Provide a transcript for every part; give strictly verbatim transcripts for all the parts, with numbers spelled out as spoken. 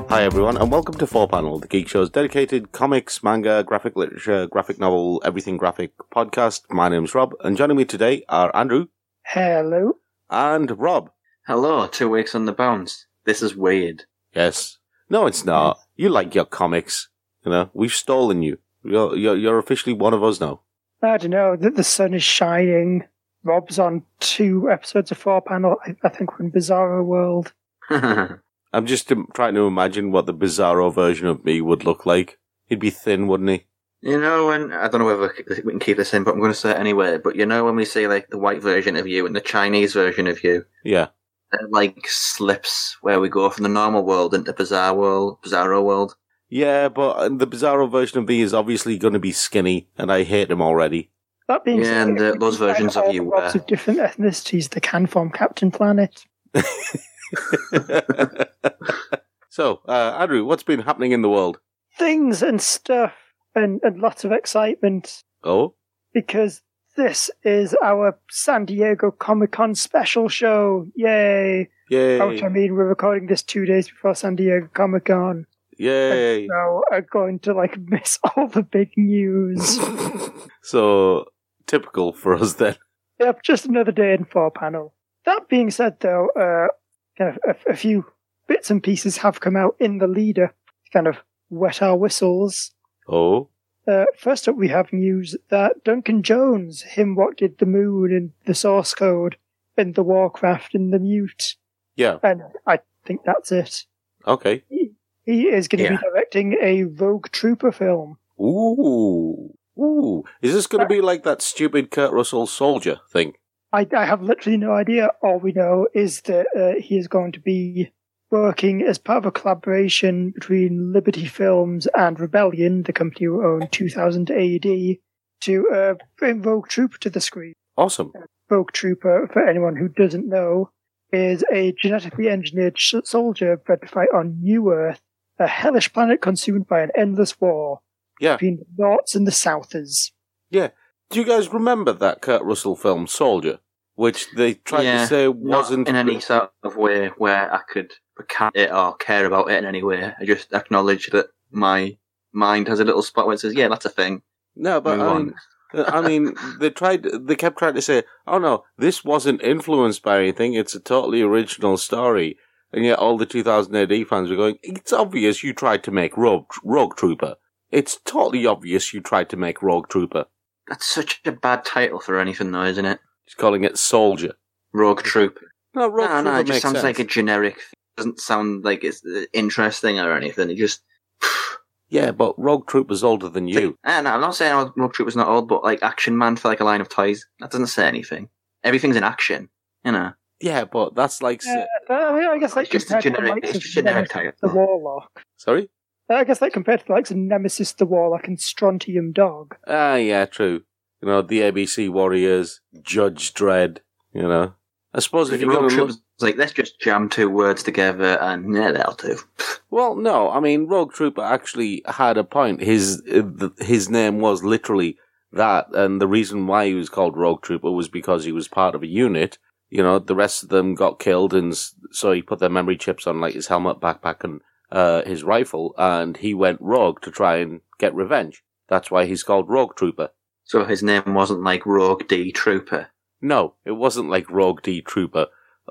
Hi everyone, and welcome to four panel, the Geek Show's dedicated comics, manga, graphic literature, graphic novel, everything graphic podcast. My name's Rob, and joining me today are Andrew. Hello. And Rob. Hello, two weeks on the bounce. This is weird. Yes. No, it's not. You like your comics. You know, we've stolen you. You're, you're, you're officially one of us now. I don't know, that the sun is shining. Rob's on two episodes of four panel. I, I think we're in Bizarro World. I'm just um, trying to imagine what the Bizarro version of me would look like. He'd be thin, wouldn't he? You know, when, I don't know whether we can keep this in, but I'm going to say it anyway, but you know when we see, like, the white version of you and the Chinese version of you? Yeah. They're like slips where we go from the normal world into Bizarre world, Bizarro world. Yeah, but the Bizarro version of me is obviously going to be skinny, and I hate him already. That being yeah, said, and uh, those versions of you lots were... of different ethnicities that can form Captain Planet. So, uh, Andrew, what's been happening in the world? Things and stuff, and, and lots of excitement. Oh? Because this is our San Diego Comic-Con special show. Yay! Yay! Which I mean, we're recording this two days before San Diego Comic-Con. Yay! And so I'm going to, like, miss all the big news. So, typical for us then. Yep, just another day in four panel. That being said, though, uh, kind of a, a few bits and pieces have come out in the leader to kind of wet our whistles. Oh? Uh, first up, we have news that Duncan Jones, him what did the Moon and the Source Code and the Warcraft and the Mute. Yeah. And I think that's it. Okay. He, he is going to Yeah. be directing a Rogue Trooper film. Ooh. Ooh. Is this going to be like that stupid Kurt Russell Soldier thing? I, I have literally no idea. All we know is that uh, he is going to be working as part of a collaboration between Liberty Films and Rebellion, the company who owned two thousand A D, to uh, bring Rogue Trooper to the screen. Awesome. Rogue Trooper, for anyone who doesn't know, is a genetically engineered sh- soldier bred to fight on New Earth, a hellish planet consumed by an endless war Yeah. between the Norths and the Southers. Yeah. Do you guys remember that Kurt Russell film, Soldier? Which they tried yeah, to say not wasn't... in any sort of way where I could recant it or care about it in any way. I just acknowledge that my mind has a little spot where it says, yeah, that's a thing. No, but Move I on. mean, I mean, they tried. They kept trying to say, "Oh no, this wasn't influenced by anything. It's a totally original story." And yet, all the two thousand A D fans were going, "It's obvious you tried to make Rogue, Rogue Trooper. It's totally obvious you tried to make Rogue Trooper." That's such a bad title for anything, though, isn't it? He's calling it Soldier. Rogue Trooper. No, Rogue no, Trooper no, it just makes sounds sense. like a generic. It doesn't sound like it's uh, interesting or anything. It just. Yeah, but Rogue Trooper's older than you. And I'm not saying Rogue Trooper's not old, but like Action Man for like a line of toys. That doesn't say anything. Everything's in action, you know. Yeah, but that's like... Uh, I, mean, I guess like It's just a compared to the generic- likes it's of a generic Nemesis, title. the Warlock. Sorry? I guess like compared to the likes of Nemesis, the Warlock, and Strontium Dog. Ah, yeah, true. You know, the A B C Warriors, Judge Dredd, you know. I suppose if you're Rogue going to look... Trooper's like, let's just jam two words together and yeah, that'll do. Well, no, I mean, Rogue Trooper actually had a point. His uh, th- his name was literally that, and the reason why he was called Rogue Trooper was because he was part of a unit. You know, the rest of them got killed, and s- so he put their memory chips on, like, his helmet, backpack, and uh, his rifle, and he went rogue to try and get revenge. That's why he's called Rogue Trooper. So his name wasn't like Rogue D Trooper. No, it wasn't like Rogue D Trooper,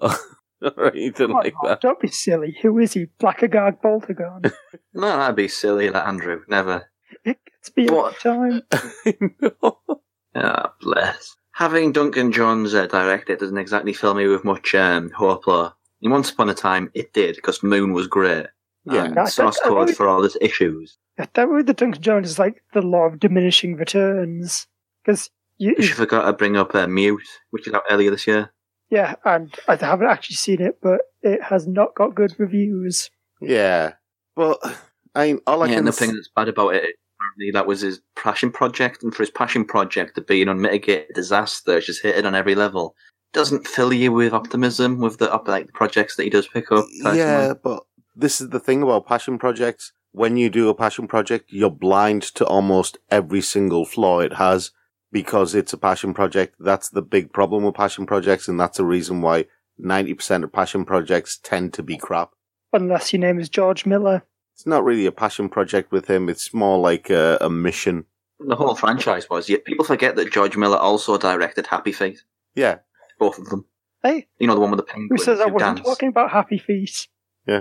or anything Oh, like no, that. don't be silly. Who is he? Blackagard Boltagon. No, that'd be silly, like Andrew. Never. It gets me every What? time. No. Ah, bless. Having Duncan Jones uh, direct it doesn't exactly fill me with much um, hope. Or once upon a time, it did because Moon was great. Yeah. And I- source I- I code really- for all its issues. That way the Duncan Jones is like the law of diminishing returns. Because you, You forgot to bring up uh, Mute, which is out earlier this year. yeah, and I haven't actually seen it, but it has not got good reviews. Yeah. But, I mean, all I yeah, can... nothing that's bad about it. Apparently, that was his passion project, and for his passion project to be an unmitigated disaster, just hit it on every level, doesn't fill you with optimism with the up like the projects that he does pick up. Personally. Yeah, but this is the thing about passion projects. When you do a passion project, you're blind to almost every single flaw it has because it's a passion project. That's the big problem with passion projects, and that's the reason why ninety percent of passion projects tend to be crap. Unless your name is George Miller. It's not really a passion project with him. It's more like a, a mission. The whole franchise was. Yet people forget that George Miller also directed Happy Feet. Yeah. Both of them. Hey. You know, the one with the penguin. Who says I who wasn't dance. talking about Happy Feet? Yeah.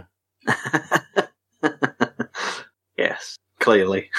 Yes, clearly.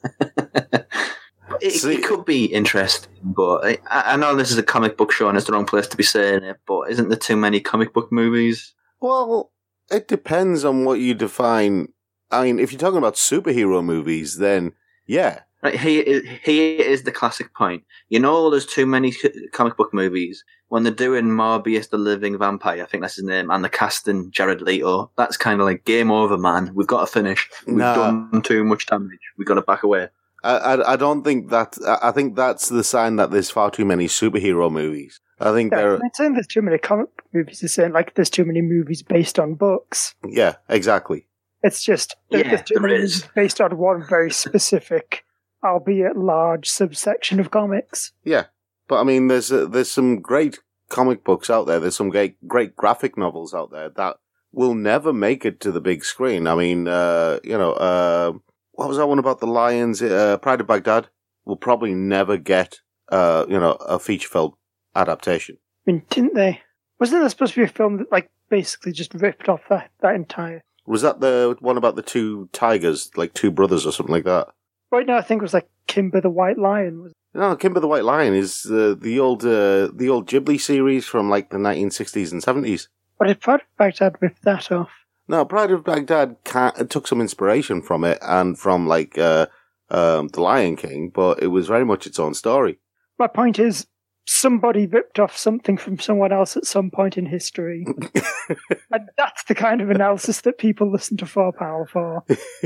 it, See, it could be interesting, but I, I know this is a comic book show and it's the wrong place to be saying it, but isn't there too many comic book movies? Well, it depends on what you define. I mean, if you're talking about superhero movies, then yeah. Right, here, is- here is the classic point. You know there's too many c- comic book movies. When they're doing Morbius the Living Vampire, I think that's his name, and they're casting Jared Leto, that's kind of like, game over, man. We've got to finish. We've Nah. done too much damage. We've got to back away. I, I, I don't think that. I I think that's the sign that there's far too many superhero movies. I think Yeah, there. I'm not saying there's too many comic book movies. It's saying like there's too many movies based on books. Yeah, exactly. It's just there- Yeah, there's too there many is. movies based on one very specific, albeit large, subsection of comics. Yeah, but I mean, there's uh, there's some great comic books out there. There's some great great graphic novels out there that will never make it to the big screen. I mean, uh, you know, uh, what was that one about the lions? Uh, Pride of Baghdad will probably never get, uh, you know, a feature film adaptation. I mean, didn't they? Wasn't there supposed to be a film that like basically just ripped off that that entire? Was that the one about the two tigers, like two brothers or something like that? Right now, I think it was like Kimber the White Lion. Was No, Kimber the White Lion is uh, the old uh, the old Ghibli series from like the nineteen sixties and seventies. but did Pride of Baghdad rip that off? No, Pride of Baghdad ca took some inspiration from it and from like uh, um, the Lion King, but it was very much its own story. My point is, somebody ripped off something from someone else at some point in history, and that's the kind of analysis that people listen to Four Power for.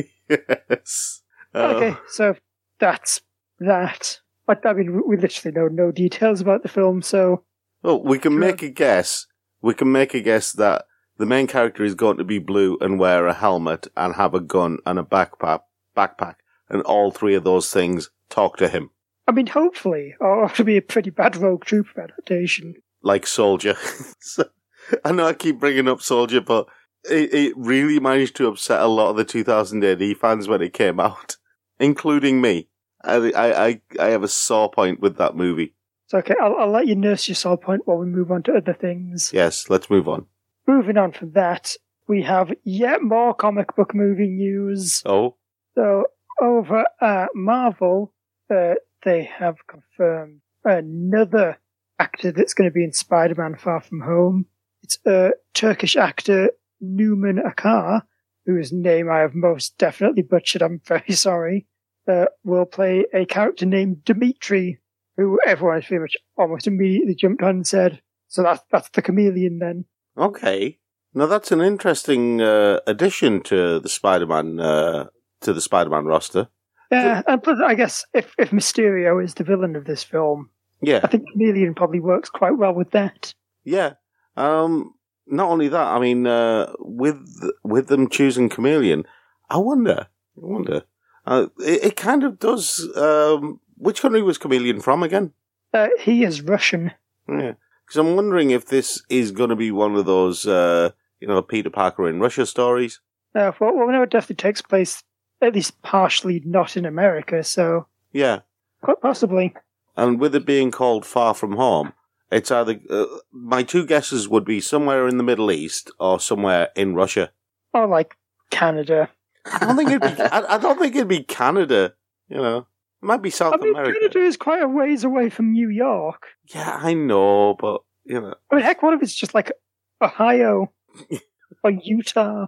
Yes. Uh, Okay, so that's that. But I mean, we literally know no details about the film, so Well, we can Sure. make a guess. We can make a guess that the main character is going to be blue and wear a helmet and have a gun and a backpack, backpack, and all three of those things talk to him I mean, hopefully, or it'll be a pretty bad Rogue Trooper adaptation. like Soldier. So, I know I keep bringing up Soldier, but it, it really managed to upset a lot of the two thousand A D fans when it came out, including me. I, I, I, I have a sore point with that movie. So, okay, I'll, I'll let you nurse your sore point while we move on to other things. Yes, let's move on. Moving on from that, we have yet more comic book movie news. Oh, So, over at Marvel, uh, they have confirmed another actor that's going to be in Spider-Man Far From Home. It's a Turkish actor, Numan Akar, whose name I have most definitely butchered, I'm very sorry, uh, will play a character named Dimitri, who everyone has pretty much almost immediately jumped on and said, so that's, that's the Chameleon then. okay. Now that's an interesting uh, addition to the Spider-Man uh, to the Spider-Man roster. Yeah, and plus, I guess if, if Mysterio is the villain of this film, Yeah, I think Chameleon probably works quite well with that. yeah. Um, not only that, I mean, uh, with with them choosing Chameleon, I wonder, I wonder. Uh, it, it kind of does. Um, which country was Chameleon from again? Uh, he is Russian. Yeah, because I'm wondering if this is going to be one of those, uh, you know, Peter Parker in Russia stories. Uh, well, well, no, it definitely takes place, at least partially, not in America, so Yeah, quite possibly. and with it being called Far From Home, it's either uh, my two guesses would be somewhere in the Middle East or somewhere in Russia. Or like Canada. I don't think it'd be. I, I don't think it'd be Canada. You know, it might be South I mean, America. Canada is quite a ways away from New York. Yeah, I know, but you know, I mean, heck, what if it's just like Ohio or Utah?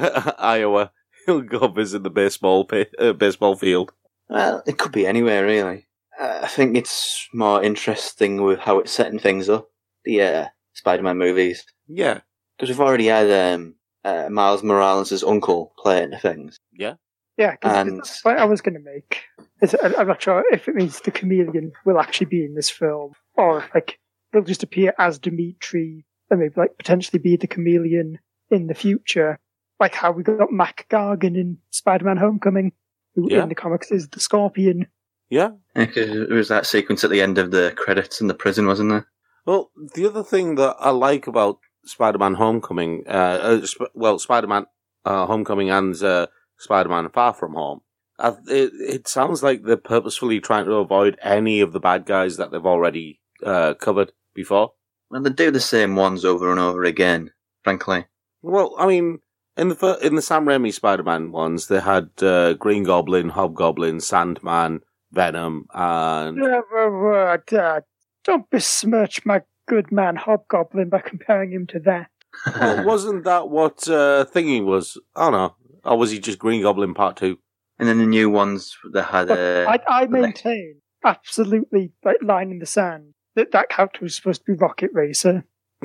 Iowa. He'll go visit the baseball pit, uh, baseball field. Well, it could be anywhere, really. Uh, I think it's more interesting with how it's setting things up, the uh, Spider-Man movies. Yeah, Because we've already had um, uh, Miles Morales' uncle playing the things. yeah. Yeah, because And- that's the point I was going to make. Is, I- I'm not sure if it means the Chameleon will actually be in this film, or if, like, they'll just appear as Dimitri, and maybe like potentially be the Chameleon in the future, like how we got Mac Gargan in Spider-Man: Homecoming, who Yeah. in the comics is the Scorpion. Yeah. Because it was that sequence at the end of the credits in the prison, wasn't there? Well, the other thing that I like about Spider-Man: Homecoming, uh, uh, Sp- well, Spider-Man uh, Homecoming and uh, Spider-Man Far From Home, I, it, it sounds like they're purposefully trying to avoid any of the bad guys that they've already uh, covered before. Well, they do the same ones over and over again, frankly. Well, I mean, in the fir- in the Sam Raimi Spider-Man ones, they had uh, Green Goblin, Hobgoblin, Sandman, Venom, and... Uh, uh, uh, don't besmirch my good man Hobgoblin by comparing him to that. Well, wasn't that what uh, Thingy was? Oh no. Or was he just Green Goblin Part two? And then the new ones, they had... Uh, I, I maintain, absolutely, like, line in the sand, that that character was supposed to be Rocket Racer.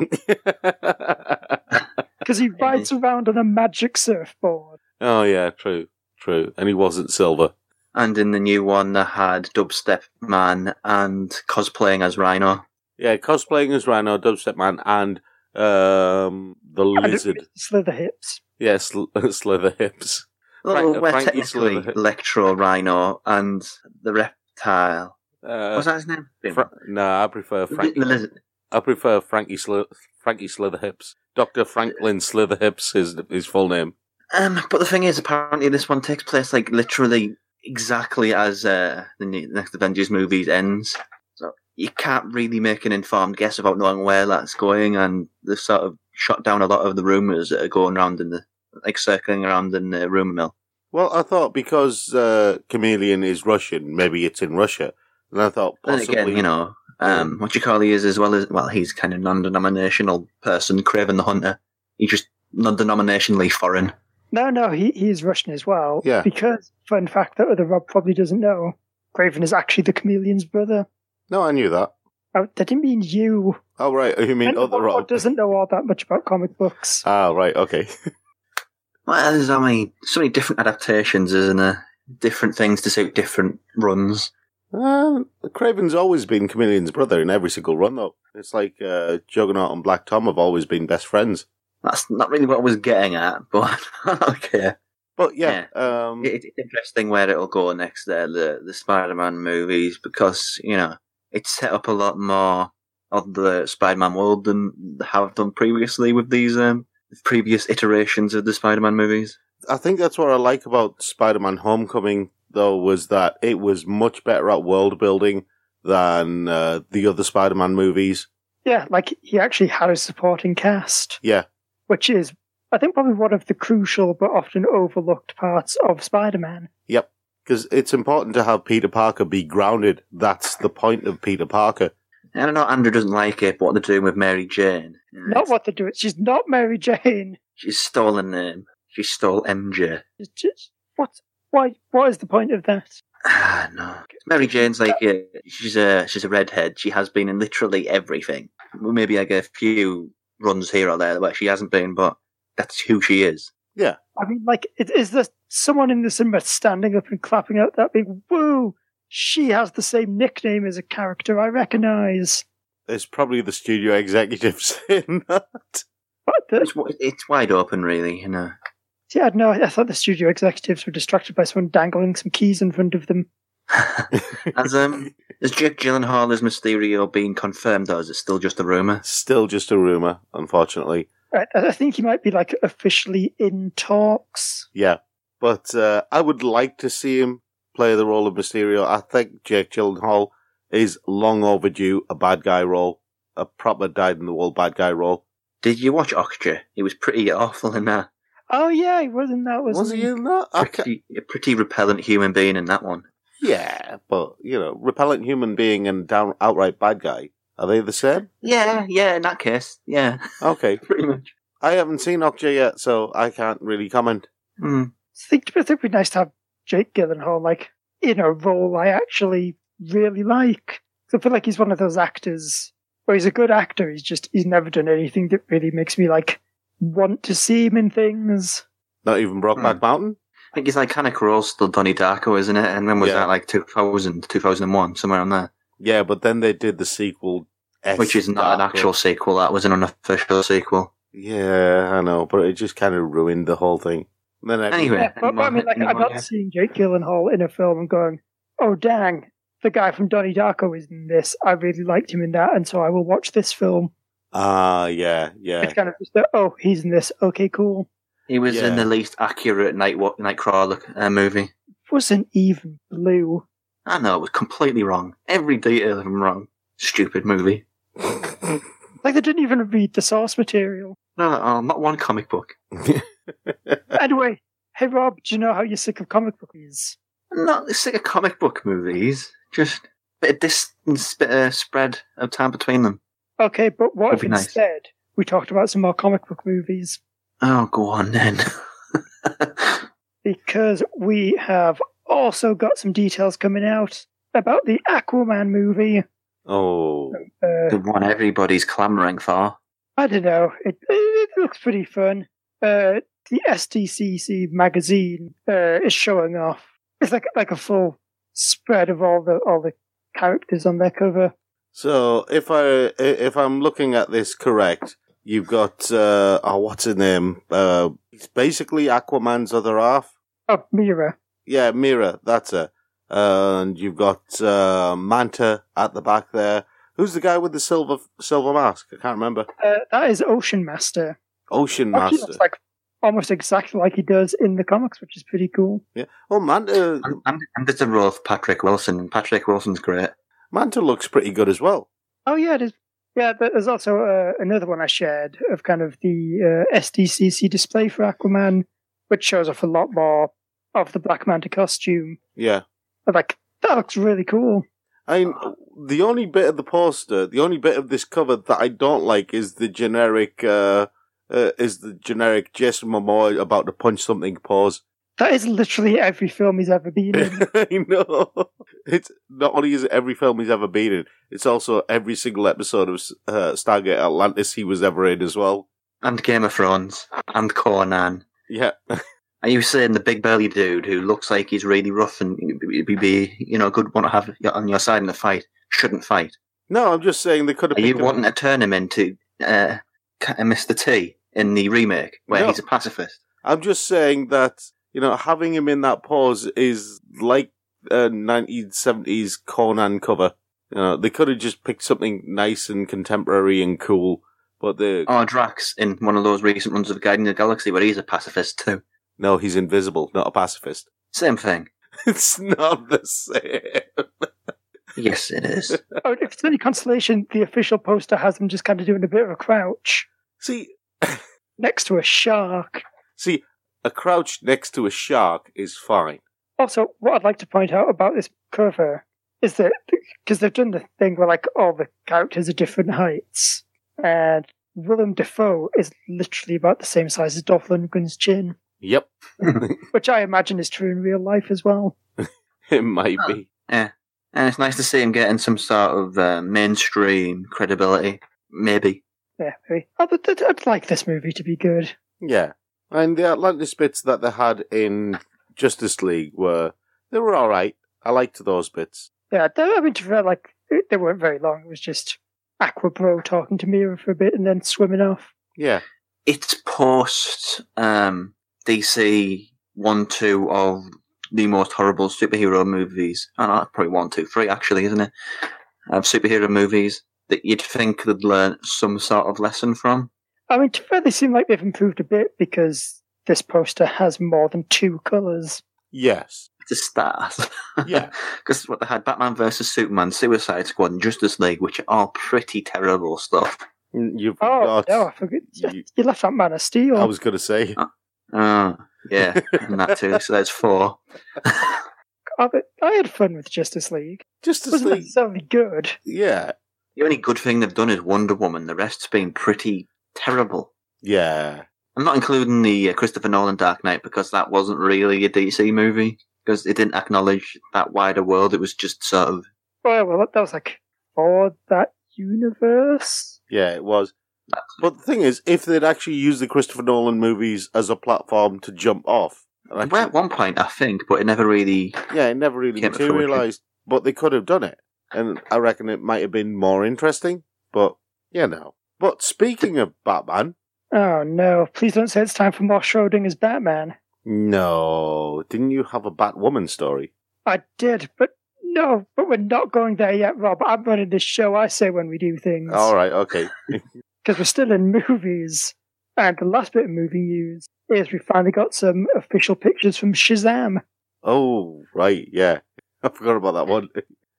Because he rides around on a magic surfboard. Oh yeah, true, true. And he wasn't Silver. And in the new one, they had Dubstep Man and cosplaying as Rhino. Yeah, cosplaying as Rhino, Dubstep Man, and um, the And lizard. Slither Hips. Yeah, sl- Slither Hips. Well, Frank- we're Frankie technically Slither- Electro Rhino and the reptile. Uh, What's that his name? Fra- no, I prefer The Frank. lizard. I prefer Frankie Sli- Frankie Slitherhips. Doctor Franklin Slitherhips is his full name. Um, but the thing is, apparently this one takes place like literally exactly as uh, the ne- next Avengers movie ends. So you can't really make an informed guess about knowing where that's going, and they've sort of shot down a lot of the rumours that are going around in the, like circling around in the rumour mill. Well, I thought because uh, Chameleon is Russian, maybe it's in Russia. And I thought possibly... Then again, you know, um, what you call he is as well as, well, he's kind of non-denominational person, Craven the Hunter. He's just non-denominationally foreign. No, no, he he's Russian as well. Yeah. Because, fun fact that other Rob probably doesn't know, Craven is actually the Chameleon's brother. No, I knew that. Oh, that didn't mean you. Oh, right. You mean And other Rob Rob? doesn't know all that much about comic books. Ah, right. Okay. Well, there's so many, so many different adaptations, isn't there? Different things to suit different runs. Uh, Craven's always been Chameleon's brother in every single run, though. It's like uh, Juggernaut and Black Tom have always been best friends. That's not really what I was getting at, but okay. But yeah, yeah. Um, it, it's interesting where it'll go next there, the, the Spider-Man movies, because, you know, it's set up a lot more of the Spider-Man world than they have done previously with these um, previous iterations of the Spider-Man movies. I think that's what I like about Spider-Man Homecoming, though, was that it was much better at world building than uh, the other Spider-Man movies. Yeah, like he actually had a supporting cast. Yeah. Which is, I think, probably one of the crucial but often overlooked parts of Spider-Man. Yep. Because it's important to have Peter Parker be grounded. That's the point of Peter Parker. I don't know, Andrew doesn't like it, but what they're doing with Mary Jane. Not what they're doing. She's not Mary Jane. She's stolen name. She stole M J. It's just, what? Why? What is the point of that? Ah, no. Mary Jane's like a, she's a she's a redhead. She has been in literally everything. Maybe like a few runs here or there where she hasn't been, but that's who she is. Yeah. I mean, like, is, is there someone in the cinema standing up and clapping out that big woo? She has the same nickname as a character I recognise. It's probably the studio executives in that. What the? It's, it's wide open, really, you know. Yeah, no, I thought the studio executives were distracted by someone dangling some keys in front of them. As um, is Jake Gyllenhaal as Mysterio being confirmed, or is it still just a rumor? Still just a rumor, unfortunately. I, I think he might be like officially in talks. Yeah, but uh, I would like to see him play the role of Mysterio. I think Jake Gyllenhaal is long overdue a bad guy role, a proper dyed-in-the-wool bad guy role. Did you watch Okja? He was pretty awful in that. Oh yeah, he was in that. Wasn't Was he in that? I ca- Pretty, a pretty repellent human being in that one. Yeah, but, you know, repellent human being and down outright bad guy, are they the same? Yeah, yeah, in that case, yeah, Okay. pretty much. I haven't seen Okja yet, so I can't really comment. Mm. I think, I think it'd be nice to have Jake Gyllenhaal like in a role I actually really like. I feel like he's one of those actors where he's a good actor. He's just he's never done anything that really makes me like want to see him in things. Not even Brokeback Hmm. Mountain? I think he's like kind of Rose still Donnie Darko, isn't it? And when was Yeah. that, like two thousand, two thousand one, somewhere on there? Yeah, but then they did the sequel. S Which is not an Darko. actual sequel, that was an unofficial sequel. Yeah, I know, but it just kind of ruined the whole thing. Then I- Anyway. Yeah, but, but I mean, like, I'm Anyone, not seeing Jake Gyllenhaal in a film and going, "Oh, dang, the guy from Donnie Darko is in this. I really liked him in that, and so I will watch this film." Ah, yeah, yeah. It's kind of just, a, "Oh, he's in this. Okay, cool." He was Yeah. in the least accurate Night Nightcrawler uh, movie. Wasn't even blue. I know, it was completely wrong. Every detail of him wrong. Stupid movie. Like they didn't even read the source material. No, no, oh, not one comic book. Anyway, hey Rob, do you know how you're sick of comic book movies? I'm not sick of comic book movies. Just a bit of distance, bit of spread of time between them. Okay, but what Would if be nice. instead we talked about some more comic book movies? Oh, go on then. Because we have also got some details coming out about the Aquaman movie. Oh. Uh, The one everybody's clamouring for. I don't know. It, it looks pretty fun. Uh, the S D C C magazine uh, is showing off. It's like like a full spread of all the all the characters on their cover. So if I if I'm looking at this correct, you've got uh, oh, what's his name? Uh, it's basically Aquaman's other half. Oh, Mira. Yeah, Mira, that's her. Uh, and you've got uh, Manta at the back there. Who's the guy with the silver silver mask? I can't remember. Uh, that is Ocean Master. Ocean Actually, Master. looks like almost exactly like he does in the comics, which is pretty cool. Yeah. Oh, Manta. And, and, and there's a role for Patrick Wilson, and Patrick Wilson's great. Manta looks pretty good as well. Oh yeah, it is. Yeah, but there's also uh, another one I shared of kind of the uh, S D C C display for Aquaman, which shows off a lot more of the Black Manta costume. Yeah. I'm like, that looks really cool. I mean, the only bit of the poster, the only bit of this cover that I don't like is the generic, uh, uh is the generic Jason Momoa about to punch something pose. That is literally every film he's ever been in. I know. It's not only is it every film he's ever been in, it's also every single episode of uh, Stargate Atlantis he was ever in as well. And Game of Thrones. And Conan. Yeah. Are you saying the big belly dude who looks like he's really rough and be, be you know, a good one to have on your side in the fight shouldn't fight? No, I'm just saying they could have. Are you picked him- wanting to turn him into uh, Mister T in the remake where No. he's a pacifist? I'm just saying that, you know, having him in that pose is like a nineteen seventies Conan cover. You know, they could have just picked something nice and contemporary and cool, but they Or Drax in one of those recent runs of Guardian of the Galaxy where he's a pacifist too. no, he's invisible, not a pacifist. Same thing. It's not the same. Yes, it is. Oh, if it's any consolation, the official poster has him just kind of doing a bit of a crouch See, next to a shark. see, a crouch next to a shark is fine. Also, what I'd like to point out about this cover is that, because they've done the thing where, like, all the characters are different heights, and Willem Dafoe is literally about the same size as Dolph Lundgren's chin, Yep, which I imagine is true in real life as well. it might be. Yeah. And it's nice to see him getting some sort of uh, mainstream credibility. Maybe. Yeah, maybe. Oh, but I'd I'd like this movie to be good. Yeah, and the Atlantis bits that they had in Justice League were they were all right. I liked those bits. Yeah, they, I mean, to be fair, like, they weren't very long. It was just Aqua Bro talking to Mira for a bit and then swimming off. Yeah, It's post um, D C one, two of the most horrible superhero movies. I know, probably one, two, three, actually, isn't it? Of superhero movies that you'd think they'd learn some sort of lesson from. I mean, to be fair, they seem like they've improved a bit because this poster has more than two colours. yes, To start. Yeah. Because what they had Batman versus Superman, Suicide Squad, and Justice League, which are all pretty terrible stuff. you've Oh, got. no, I forget. you- You left out Man of Steel. I was going to say. Oh, yeah, and that too. So that's four. Oh, but I had fun with Justice League. It Justice wasn't League. necessarily good. Yeah, The only good thing they've done is Wonder Woman. The rest's been pretty terrible. yeah. I'm not including the uh, Christopher Nolan Dark Knight because that wasn't really a D C movie because it didn't acknowledge that wider world. It was just sort of Well, well, that was like for that universe. Yeah, it was. But the thing is, if they'd actually used the Christopher Nolan movies as a platform to jump off, and actually- well, at one point I think, but it never really. yeah, it never really Came to fruition. materialised. But they could have done it, and I reckon it might have been more interesting. But you know. But speaking of Batman, Oh no! Please don't say it's time for more Schrodinger's Batman. no, didn't you have a Batwoman story? I did, but no. But we're not going there yet, Rob. I'm running this show. I say when we do things. All right, okay. Because we're still in movies. And the last bit of movie news is we finally got some official pictures from Shazam. Oh, right, yeah. I forgot about that one.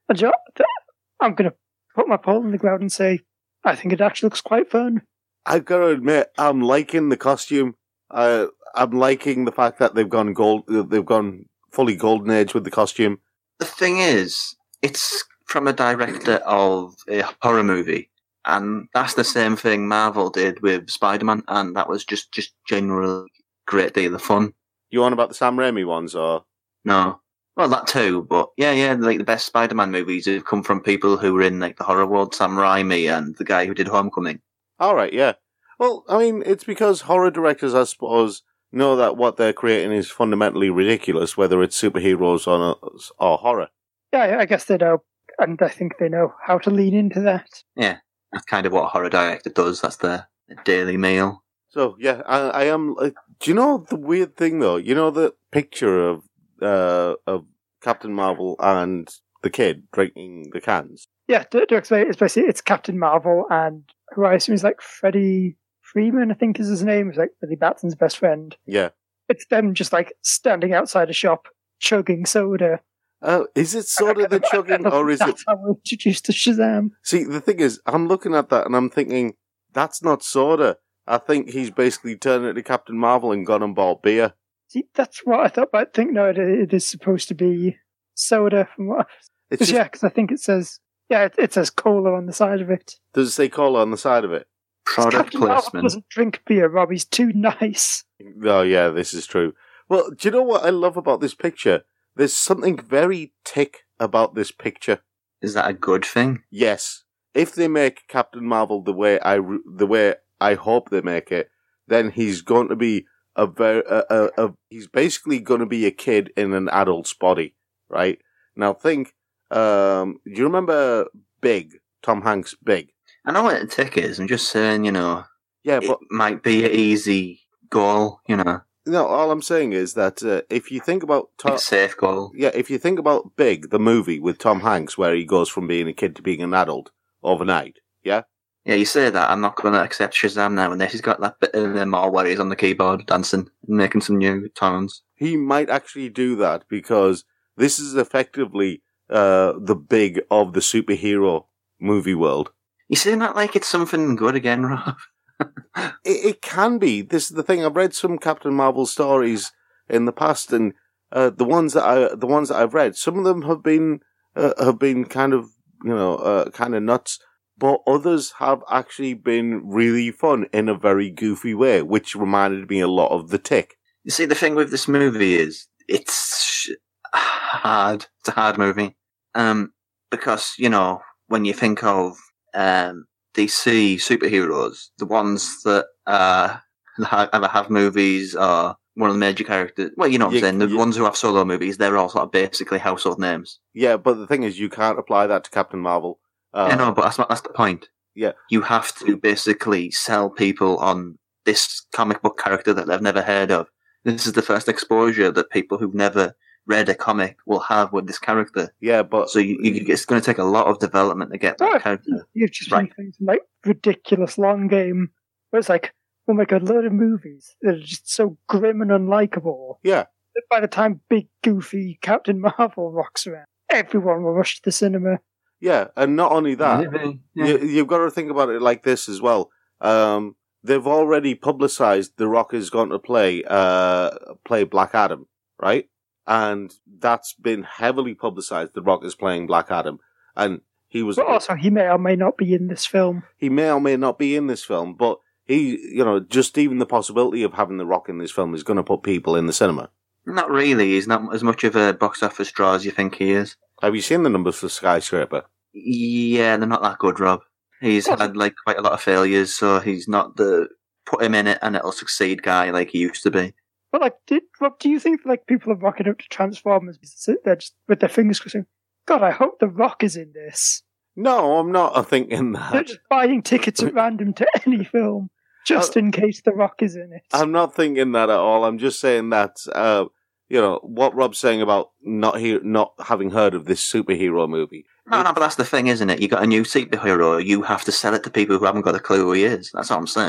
I'm going to put my pole in the ground and say, I think it actually looks quite fun. I've got to admit, I'm liking the costume. Uh, I'm liking the fact that they've gone gold. They've gone fully golden age with the costume. The thing is, it's from a director of a horror movie, and that's the same thing Marvel did with Spider-Man, and that was just just generally great deal of fun. You on about the Sam Raimi ones, or no? Well, that too, but yeah, yeah, like the best Spider-Man movies have come from people who were in like the horror world, Sam Raimi and the guy who did Homecoming. All right, yeah. Well, I mean, it's because horror directors, I suppose, know that what they're creating is fundamentally ridiculous, whether it's superheroes or, or horror. Yeah, I guess they know, and I think they know how to lean into that. Yeah, that's kind of what a horror director does. That's their daily meal. So, yeah, I, I am... Uh, do you know the weird thing, though? You know the picture of uh, of Captain Marvel and the kid drinking the cans? Yeah, to, to explain, it's basically it's Captain Marvel and who I assume is like Freddie Freeman, I think is his name. It's like Billy Batson's best friend. Yeah. It's them just like standing outside a shop chugging soda. Oh, is it soda they're chugging, or is that's it... That's how we're introduced to Shazam. See, the thing is, I'm looking at that and I'm thinking, that's not soda. I think he's basically turned into Captain Marvel and gone and bought beer. See, that's what I thought, but I think no, it, it is supposed to be soda from what... It's Cause, just, yeah, because I think it says... Yeah, it, it says cola on the side of it. Does it say cola on the side of it? Product Captain Marvel placement. doesn't drink beer, Rob. He's too nice. Oh, yeah, this is true. Well, do you know what I love about this picture? There's something very tick about this picture. Is that a good thing? Yes. If they make Captain Marvel the way I, the way I hope they make it, then he's going to be a very, a, a, a, he's basically going to be a kid in an adult's body, right? Now think, um, do you remember Big? Tom Hanks' Big? I know what a tick is. I'm just saying, you know, Yeah, it but might be an easy goal, you know, no, all I'm saying is that uh, if you think about like Tom, a safe goal. yeah, if you think about Big, the movie with Tom Hanks, where he goes from being a kid to being an adult overnight, yeah? Yeah, you say that. I'm not going to accept Shazam now unless he's got that bit in there more where he's on the keyboard dancing and making some new tones. He might actually do that because this is effectively uh, the Big of the superhero movie world. You saying that like it's something good again, Rob? It, it can be. This is the thing. I've read some Captain Marvel stories in the past, and uh, the ones that I, the ones that I've read, some of them have been uh, have been kind of, you know, uh, kind of nuts, but others have actually been really fun in a very goofy way, which reminded me a lot of The Tick. You see, the thing with this movie is it's hard. It's a hard movie, um, because you know when you think of um. D C superheroes, the ones that uh, ever have movies are one of the major characters. Well, you know what I'm Yeah, saying. The yeah. ones who have solo movies, they're all sort of basically household names. Yeah, but the thing is, you can't apply that to Captain Marvel. Uh, I know, but that's not, that's the point. Yeah. You have to basically sell people on this comic book character that they've never heard of. This is the first exposure that people who've never read a comic will have with this character. Yeah, but So you, you, it's going to take a lot of development to get that Oh, character. You've just Right. been playing some like ridiculous long game where it's like, oh my god, load of movies that are just so grim and unlikable. yeah, That by the time big goofy Captain Marvel rocks around, everyone will rush to the cinema. yeah, and not only that, Maybe, yeah. you, you've got to think about it like this as well. Um, they've already publicized The Rock is going to play uh, play Black Adam, right? And that's been heavily publicized. The Rock is playing Black Adam, and he was. But also, he may or may not be in this film. He may or may not be in this film, but he, you know, just even the possibility of having The Rock in this film is going to put people in the cinema. Not really. He's not as much of a box office draw as you think he is. Have you seen the numbers for Skyscraper? Yeah, they're not that good, Rob. He's What? had like quite a lot of failures, so he's not the put him in it and it'll succeed guy like he used to be. But like, did, Rob, do you think like people are rocking up to Transformers? They're just with their fingers crossing. God, I hope The Rock is in this. No, I'm not thinking They're that. just buying tickets at random to any film just Uh, in case The Rock is in it. I'm not thinking that at all. I'm just saying that, uh, you know, what Rob's saying about not hear, not having heard of this superhero movie. No, no, but that's the thing, isn't it? You got a new superhero, you have to sell it to people who haven't got a clue who he is. That's what I'm saying.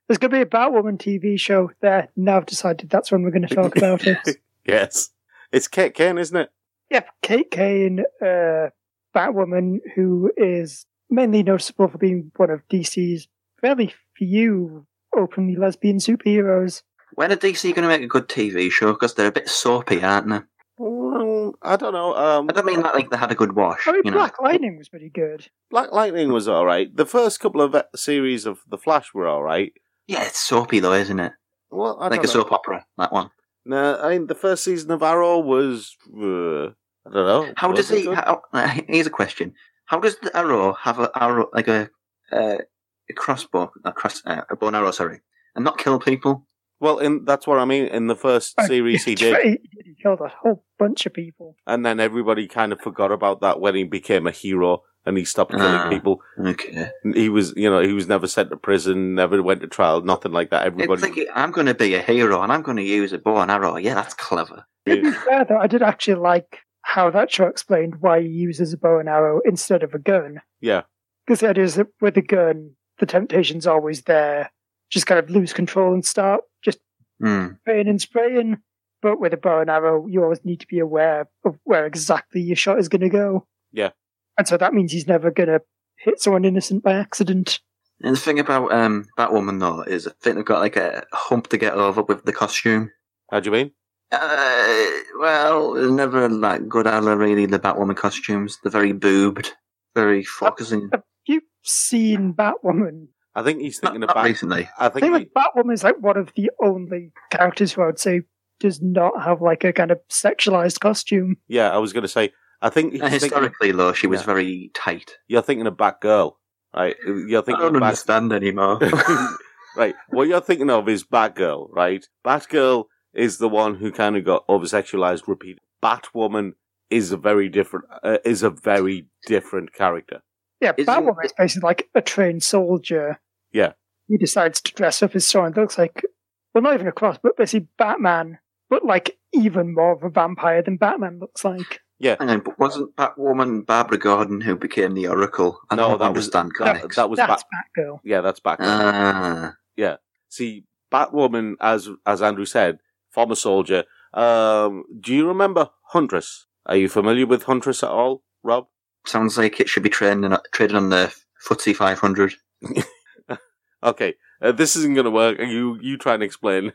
There's going to be a Batwoman T V show there. Now I've decided that's when we're going to talk about it. Yes. It's Kate Kane, isn't it? Yep, Kate Kane, uh, Batwoman, who is mainly noticeable for being one of D C's fairly few openly lesbian superheroes. When are D C going to make a good T V show? Because they're a bit soapy, aren't they? Well, I don't know. Um, I don't mean that like they had a good wash. I mean, you know? Black Lightning was pretty good. Black Lightning was alright. The first couple of e- series of The Flash were alright. Yeah, it's soapy though, isn't it? Well, I Like don't a know. soap opera, that one. No, I mean, the first season of Arrow was, uh, I don't know. How Was does it he? good? How, here's a question: how does the arrow have a arrow like a uh, a crossbow, a cross, uh, a bow and arrow? Sorry, and not kill people? Well, in, that's what I mean. In the first series, he did. He, he killed a whole bunch of people. And then everybody kind of forgot about that when he became a hero and he stopped killing Ah. people. Okay. He was, you know, he was never sent to prison, never went to trial, nothing like that. It's Everybody. like, I'm going to be a hero and I'm going to use a bow and arrow. Yeah, that's clever. To be fair, though, I did actually like how that show explained why he uses a bow and arrow instead of a gun. Yeah. Because the idea is that with a gun, the temptation's always there. Just kind of lose control and start just Mm. spraying and spraying. But with a bow and arrow, you always need to be aware of where exactly your shot is going to go. Yeah. And so that means he's never going to hit someone innocent by accident. And the thing about um, Batwoman, though, is I think they've got like a hump to get over with the costume. How do you mean? Uh, well, they're never like good, are they, really, the Batwoman costumes. They're very boobed, very focusing. Have you seen Batwoman? I think he's Not, thinking not of Bat- recently. I I think think he- like Batwoman is like one of the only characters who I would say does not have like a kind of sexualized costume. yeah, I was going to say, I think he's And thinking, historically, though, she was Yeah. very tight. you're thinking of Batgirl, right? You're I thinking don't of Bat- understand anymore. right. What you're thinking of is Batgirl, right? Batgirl is the one who kind of got oversexualized repeated. Batwoman is a very different, uh, is a very different character. Yeah, Isn't Batwoman it- is basically like a trained soldier. Yeah. He decides to dress up as someone that looks like, well, not even a cross, but basically Batman, but like even more of a vampire than Batman looks like. Yeah. Hang on, but wasn't Batwoman Barbara Gordon who became the Oracle? I No, don't that was understand that, comics. that was That's Bat. Batgirl. Yeah, that's Batgirl. Ah. See, Batwoman, as as Andrew said, former soldier. Um, do you remember Huntress? Are you familiar with Huntress at all, Rob? Sounds like it should be traded on, traded on the Footsie five hundred. Okay, uh, this isn't going to work. You you try and explain.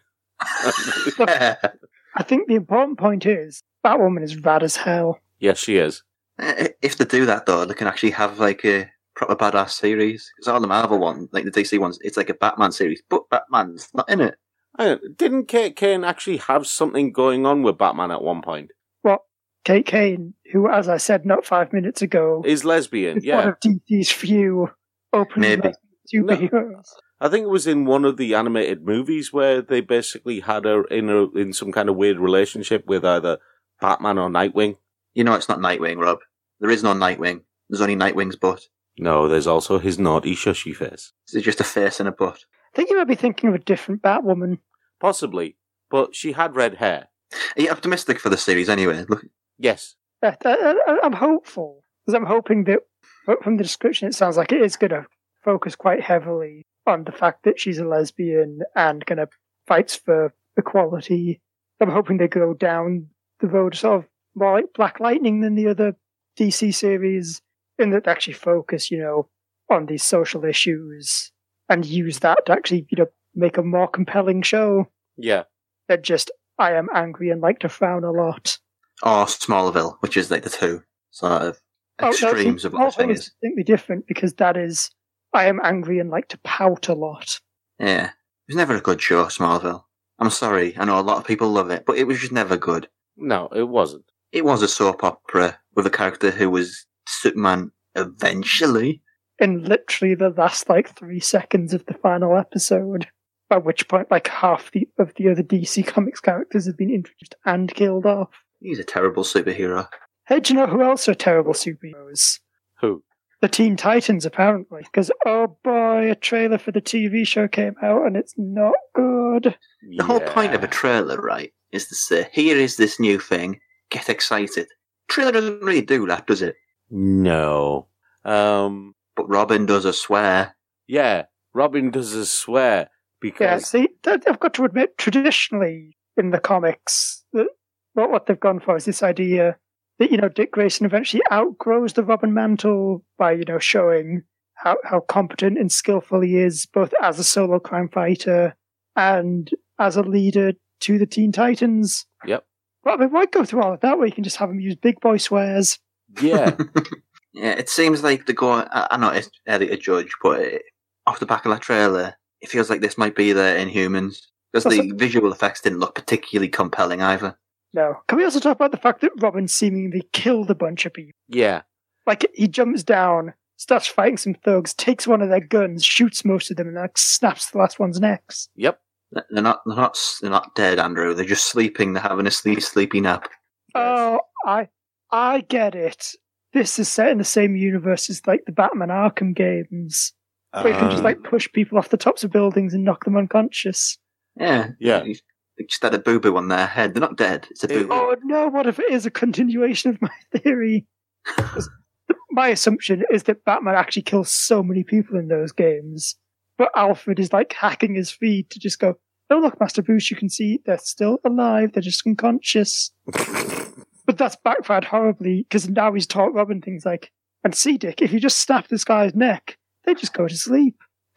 I think the important point is Batwoman is rad as hell. Yes, she is. If they do that, though, they can actually have like a proper badass series. Because all the Marvel ones, like the D C ones, it's like a Batman series, but Batman's not in it. Uh, Didn't Kate Kane actually have something going on with Batman at one point? What? Kate Kane, who, as I said not five minutes ago, Is lesbian, is one yeah. of D C's few openly Maybe. lesbian superheroes. I think it was in one of the animated movies where they basically had her in a, in some kind of weird relationship with either Batman or Nightwing. You know it's not Nightwing, Rob. There is no Nightwing. There's only Nightwing's butt. No, there's also his naughty shushy face. It's just a face and a butt. I think you might be thinking of a different Batwoman. Possibly, but she had red hair. Are you optimistic for the series anyway? Look, Yes. I, I, I'm hopeful, because I'm hoping that from the description it sounds like it is going to focus quite heavily on the fact that she's a lesbian and kind of fights for equality. I'm hoping they go down the road sort of more like Black Lightning than the other D C series, in that they actually focus, you know, on these social issues and use that to actually, you know, make a more compelling show Yeah. than just, I am angry and like to frown a lot. or Smallville, which is like the two sort of Oh, no, extremes of what the Smallville thing is is. distinctly different because that is, I am angry and like to pout a lot. Yeah. It was never a good show, Smallville. I'm sorry, I know a lot of people love it, but it was just never good. No, it wasn't. It was a soap opera with a character who was Superman eventually. In literally the last like three seconds of the final episode, by which point like half the of the other D C Comics characters have been introduced and killed off. He's a terrible superhero. Hey, do you know who else are terrible superheroes? Who? The Teen Titans, apparently. Because, oh boy, a trailer for the T V show came out and it's not good. The whole point of a trailer, right, is to say, here is this new thing, get excited. Trailer doesn't really do that, does it? No. Um. But Robin does, I swear. Yeah. Robin does a swear, Because Yeah, see, that, I've got to admit, traditionally in the comics, that what, what they've gone for is this idea that, you know, Dick Grayson eventually outgrows the Robin mantle by, you know, showing how, how competent and skillful he is, both as a solo crime fighter and as a leader to the Teen Titans. Yep. But I mean, why go through all of that where you can just have him use big boy swears? yeah, Yeah, it seems like the go. I- I'm not Elliot a judge, but it, off the back of that trailer, it feels like this might be the Inhumans because That's the visual effects didn't look particularly compelling either. No. Can we also talk about the fact that Robin seemingly killed a bunch of people? yeah, Like, he jumps down, starts fighting some thugs, takes one of their guns, shoots most of them, and like snaps the last one's necks. yep. They're not. They're not. They're not dead, Andrew. They're just sleeping. They're having a sleep, sleepy nap. Oh, I, I get it. This is set in the same universe as like the Batman Arkham games, where you can just Uh, like push people off the tops of buildings and knock them unconscious. Yeah, Yeah. They just had a boo boo on their head. They're not dead. It's a It- boo boo. Oh no! What if it is a continuation of my theory? 'Cause my assumption is that Batman actually kills so many people in those games, but Alfred is like hacking his feed to just go, "Oh look, Master Bruce, you can see they're still alive. They're just unconscious." But that's backfired horribly because now he's taught Robin things like, "And see, Dick, if you just snap this guy's neck, they just go to sleep."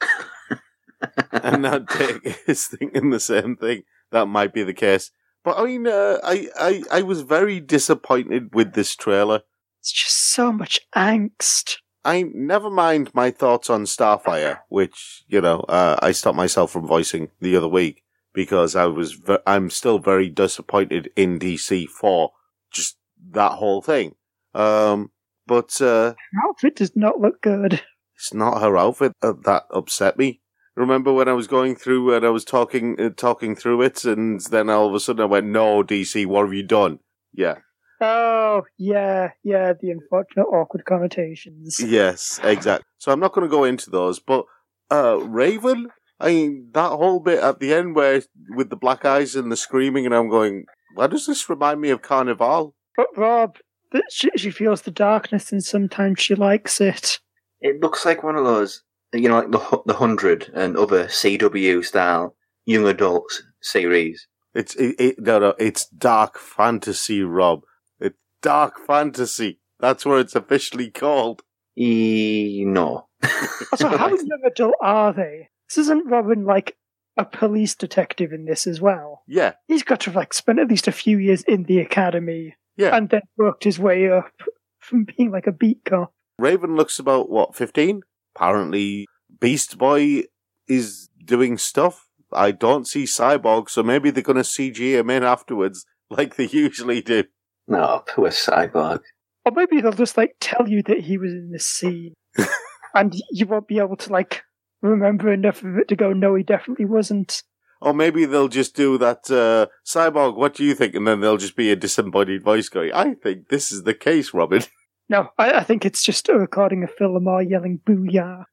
and now Dick is thinking the same thing. That might be the case. But I mean, uh, I, I, I was very disappointed with this trailer. It's just so much angst. I never mind my thoughts on Starfire, which, you know, uh, I stopped myself from voicing the other week because I was, ve- I'm still very disappointed in D C for just that whole thing. Um, but, uh, Her outfit does not look good. it's not her outfit uh, that upset me. Remember when I was going through and I was talking, uh, talking through it and then all of a sudden I went, no, D C, what have you done? Yeah. Oh, yeah, yeah, the unfortunate awkward connotations. Yes, exactly. So I'm not going to go into those, but uh, Raven, I mean, that whole bit at the end where with the black eyes and the screaming, and I'm going, why does this remind me of Carnival? But Rob, th- she, she feels the darkness and sometimes she likes it. It looks like one of those, you know, like the Hu- the Hundred and other C W style young adults series. It's it, it no no, it's dark fantasy, Rob. It's dark fantasy. That's what it's officially called. E no. So how young adult are they? This isn't Robin like a police detective in this as well. Yeah, He's got to have like spent at least a few years in the academy yeah. and then worked his way up from being like a beat cop. Raven looks about what fifteen. Apparently, Beast Boy is doing stuff. I don't see Cyborg, so maybe they're going to C G him in afterwards, like they usually do. No, poor Cyborg. Or maybe they'll just like tell you that he was in the scene and you won't be able to like remember enough of it to go, no, he definitely wasn't. Or maybe they'll just do that, uh, Cyborg, what do you think? And then there'll just be a disembodied voice going, I think this is the case, Robin. No, I, I think it's just a recording of Phil Lamar yelling booyah.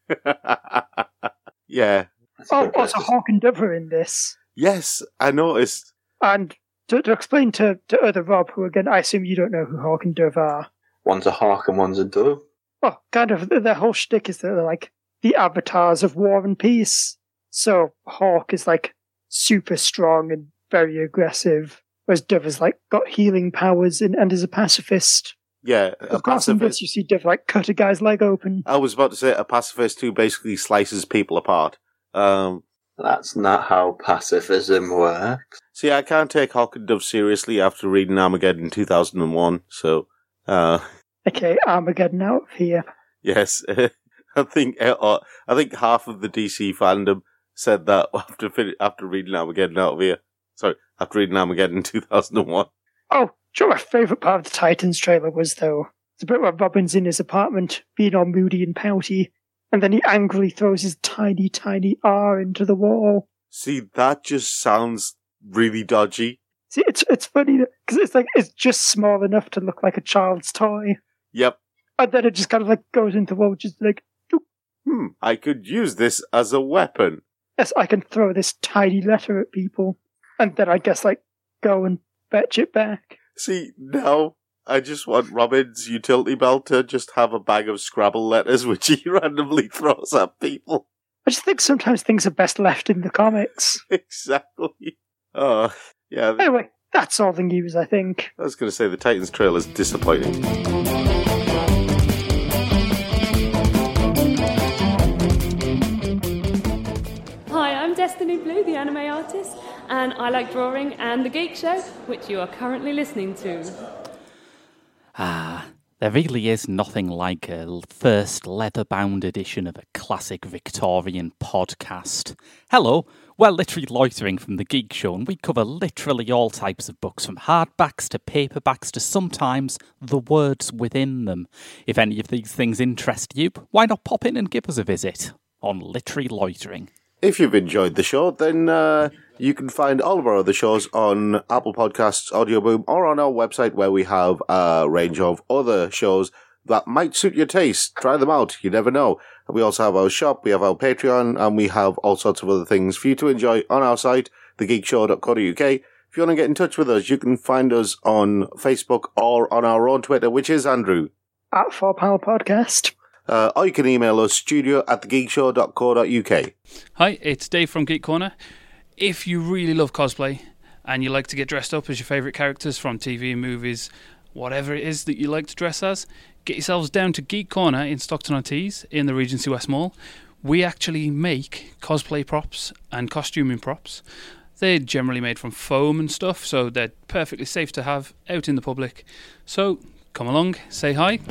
Yeah. That's a Oh, good also guess. Hawk and Dove are in this. Yes, I noticed. And to, to explain to, to other Rob, who again, I assume you don't know who Hawk and Dove are. One's a hawk and one's a dove. Well, kind of, their whole shtick is that they're like the avatars of war and peace. So Hawk is like super strong and very aggressive, whereas Dove is like got healing powers and, and is a pacifist. Yeah, a Of course, in this pacifist. you see Dove like cut a guy's leg open. I was about to say a pacifist who basically slices people apart. Um, That's not how pacifism works. see, I can't take Hawk and Dove seriously after reading Armageddon in two thousand one, so, uh, Okay, Armageddon out of here. yes, I think, uh, I think half of the D C fandom said that after fin- after reading Armageddon out of here. Sorry, after reading Armageddon in two thousand one. Oh, do you know what my favourite part of the Titans trailer was, though? It's a bit where Robin's in his apartment, being all moody and pouty, and then he angrily throws his tiny, tiny R into the wall. See, that just sounds really dodgy. See, it's it's funny, because it's like, it's just small enough to look like a child's toy, Yep. and then it just kind of like goes into the wall, just like, doop. Hmm, I could use this as a weapon. Yes, I can throw this tiny letter at people, and then I guess, like, go and fetch it back. See, now I just want Robin's utility belt to just have a bag of Scrabble letters which he randomly throws at people. I just think sometimes things are best left in the comics. Exactly. Oh, yeah. Anyway, that's all the news, I think. I was going to say the Titans trailer is disappointing. Hi, I'm Destiny Blue, the anime artist, and I like drawing and The Geek Show, which you are currently listening to. Ah, there really is nothing like a first leather-bound edition of a classic Victorian podcast. Hello, we're Literally Loitering from The Geek Show, and we cover literally all types of books, from hardbacks to paperbacks to sometimes the words within them. If any of these things interest you, why not pop in and give us a visit on Literally Loitering. If you've enjoyed the show, then uh, you can find all of our other shows on Apple Podcasts, Audio Boom, or on our website where we have a range of other shows that might suit your taste. Try them out. You never know. We also have our shop, we have our Patreon, and we have all sorts of other things for you to enjoy on our site, the geek show dot co dot uk. If you want to get in touch with us, you can find us on Facebook or on our own Twitter, which is Andrew. At Four Panel Podcast. Uh, or you can email us, studio at the geek show dot co dot uk. Hi, it's Dave from Geek Corner. If you really love cosplay and you like to get dressed up as your favourite characters from T V, movies, whatever it is that you like to dress as, get yourselves down to Geek Corner in Stockton-on-Tees in the Regency West Mall. We actually make cosplay props and costuming props. They're generally made from foam and stuff, so they're perfectly safe to have out in the public. So come along, say hi.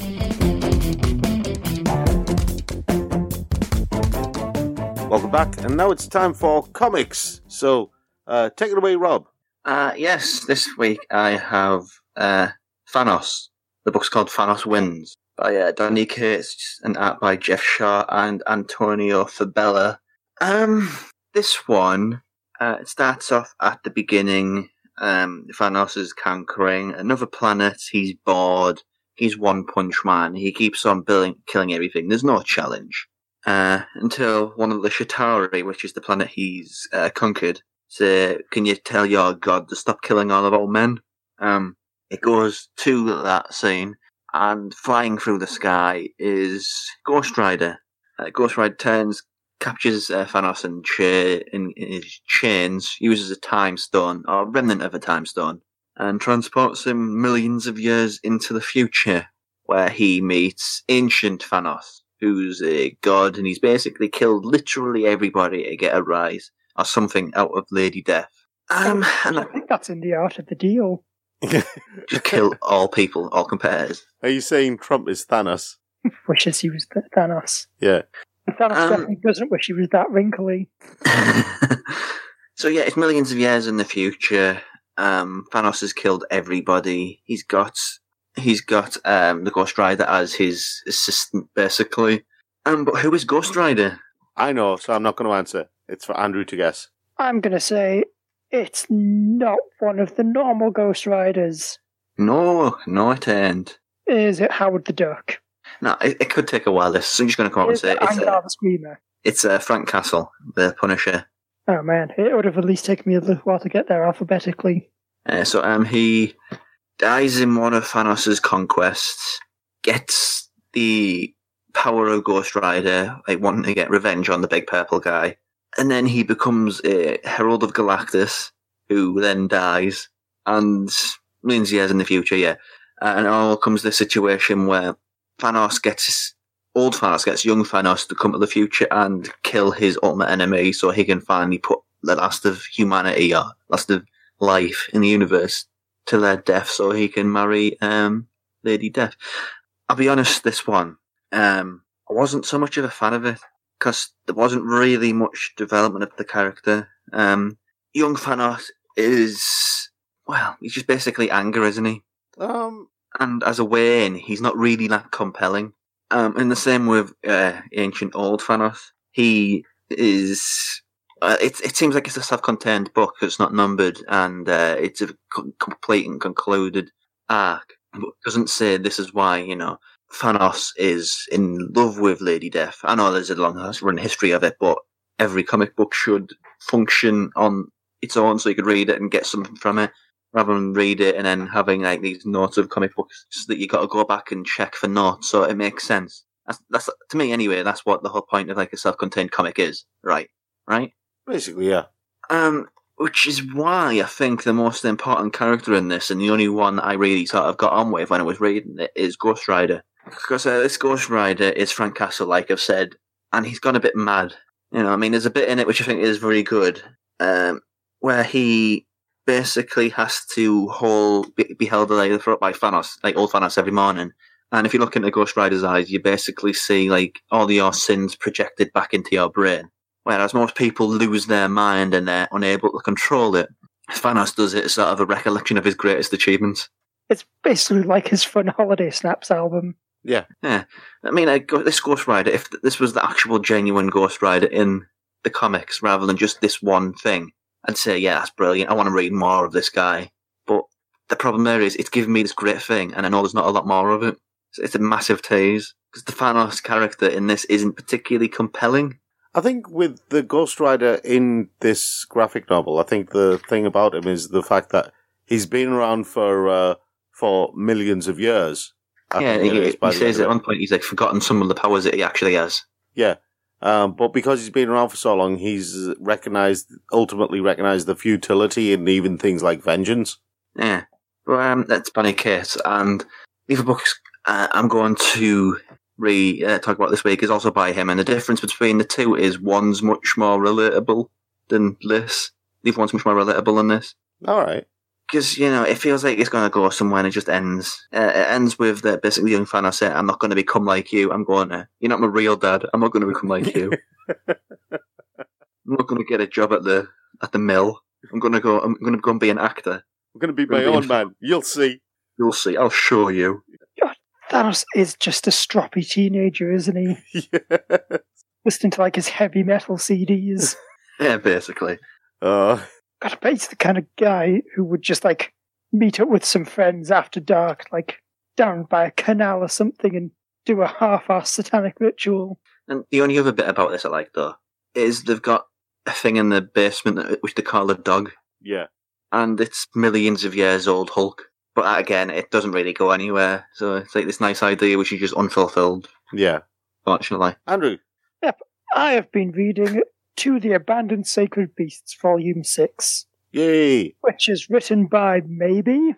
Welcome back, and now it's time for comics. So, uh, take it away, Rob. Uh, yes, this week I have uh, Thanos. The book's called Thanos Wins by uh, Donny Cates and art by Jeff Shaw and Antonio Fabella. Um, this one, uh, it starts off at the beginning. Um, Thanos is conquering another planet. He's bored. He's One Punch Man. He keeps on billing, killing everything. There's no challenge. Uh, until one of the Chitauri, which is the planet he's uh, conquered, say, "Can you tell your god to stop killing all of our men?" Um, it goes to that scene, and flying through the sky is Ghost Rider. Uh, Ghost Rider turns, captures uh, Thanos in, cha- in, in his chains, uses a time stone, or a remnant of a time stone, and transports him millions of years into the future, where he meets ancient Thanos, who's a god, and he's basically killed literally everybody to get a rise or something out of Lady Death. Um, and I think that's in the art of the deal. Just kill all people, all competitors. Are you saying Trump is Thanos? Wishes he was Th- Thanos. Yeah. And Thanos Um, definitely doesn't wish he was that wrinkly. So yeah, it's millions of years in the future. Um, Thanos has killed everybody. He's got he's got um, the Ghost Rider as his assistant, basically. Um, but who is Ghost Rider? I know, so I'm not going to answer. It's for Andrew to guess. I'm going to say it's not one of the normal Ghost Riders. No, no, it ain't. Is it Howard the Duck? No, it, it could take a while. This, so I'm just going to come out and Is say it it's Angar uh, the Screamer? it's uh, Frank Castle, the Punisher. Oh man, it would have at least taken me a little while to get there alphabetically. Uh, so um, he dies in one of Thanos' conquests, gets the power of Ghost Rider, like wanting to get revenge on the big purple guy, and then he becomes a Herald of Galactus, who then dies, and millions of years in the future, yeah. Uh, and it all comes to the situation where Thanos gets, old Thanos gets young Thanos to come to the future and kill his ultimate enemy so he can finally put the last of humanity, or last of life in the universe, to their death so he can marry um, Lady Death. I'll be honest, this one, um, I wasn't so much of a fan of it, because there wasn't really much development of the character. Um, young Thanos is, well, he's just basically anger, isn't he? Um, And as a Wayne, he's not really that compelling. Um, and the same with uh, ancient old Thanos. He is. Uh, it it seems like it's a self-contained book. It's not numbered, and uh, it's a co- complete and concluded arc. But it doesn't say this is why, you know, Thanos is in love with Lady Death. I know there's a long run history of it, but every comic book should function on its own, so you could read it and get something from it, rather than read it and then having like these notes of comic books that you got to go back and check for notes. So it makes sense. That's, that's to me anyway. That's what the whole point of like a self-contained comic is, right? Right? Basically, yeah. Um, which is why I think the most important character in this, and the only one I really sort of got on with when I was reading it, is Ghost Rider. Because uh, this Ghost Rider is Frank Castle, like I've said, and he's gone a bit mad. You know, I mean, there's a bit in it which I think is very good, um, where he basically has to hold, be, be held by the throat by Thanos, like old Thanos every morning. And if you look into Ghost Rider's eyes, you basically see like all your sins projected back into your brain. Whereas most people lose their mind and they're unable to control it. Thanos does it as sort of a recollection of his greatest achievements. It's basically like his Fun Holiday Snaps album. Yeah. Yeah. I mean, I, this Ghost Rider, if this was the actual genuine Ghost Rider in the comics rather than just this one thing, I'd say, yeah, that's brilliant. I want to read more of this guy. But the problem there is it's given me this great thing, and I know there's not a lot more of it. So it's a massive tease. Because the Thanos character in this isn't particularly compelling. I think with the Ghost Rider in this graphic novel, I think the thing about him is the fact that he's been around for uh, for millions of years. I Yeah, think it he, is by he the end says of at it. one point he's like forgotten some of the powers that he actually has. Yeah. Um, but because he's been around for so long, he's recognized, ultimately recognized the futility in even things like vengeance. Yeah. Well, um, that's Bonnie Kate, and the other books uh, I'm going to re uh, talk about this week is also by him, and the difference between the two is one's much more relatable than this. The other one's much more relatable than this. All right. Because, you know, it feels like it's going to go somewhere and it just ends. Uh, it ends with the, basically young Thanos saying, I'm not going to become like you. I'm going to, you're not my real dad. I'm not going to become like you. I'm not going to get a job at the at the mill. I'm going to go, I'm going to go and be an actor. I'm going to be my Gonna be own in- man. You'll see. You'll see. I'll show you. Thanos is just a stroppy teenager, isn't he? Yeah. Listening to like his heavy metal C Ds. Yeah, basically. Uh, God, I bet he's the kind of guy who would just like meet up with some friends after dark, like down by a canal or something, and do a half-assed satanic ritual. And the only other bit about this I like, though, is they've got a thing in the basement that- which they call a dog. yeah. And it's millions of years old Hulk. But again, it doesn't really go anywhere. So it's like this nice idea which is just unfulfilled, Yeah. fortunately. Andrew. I have been reading To the Abandoned Sacred Beasts, Volume six, Yay. which is written by Maybe.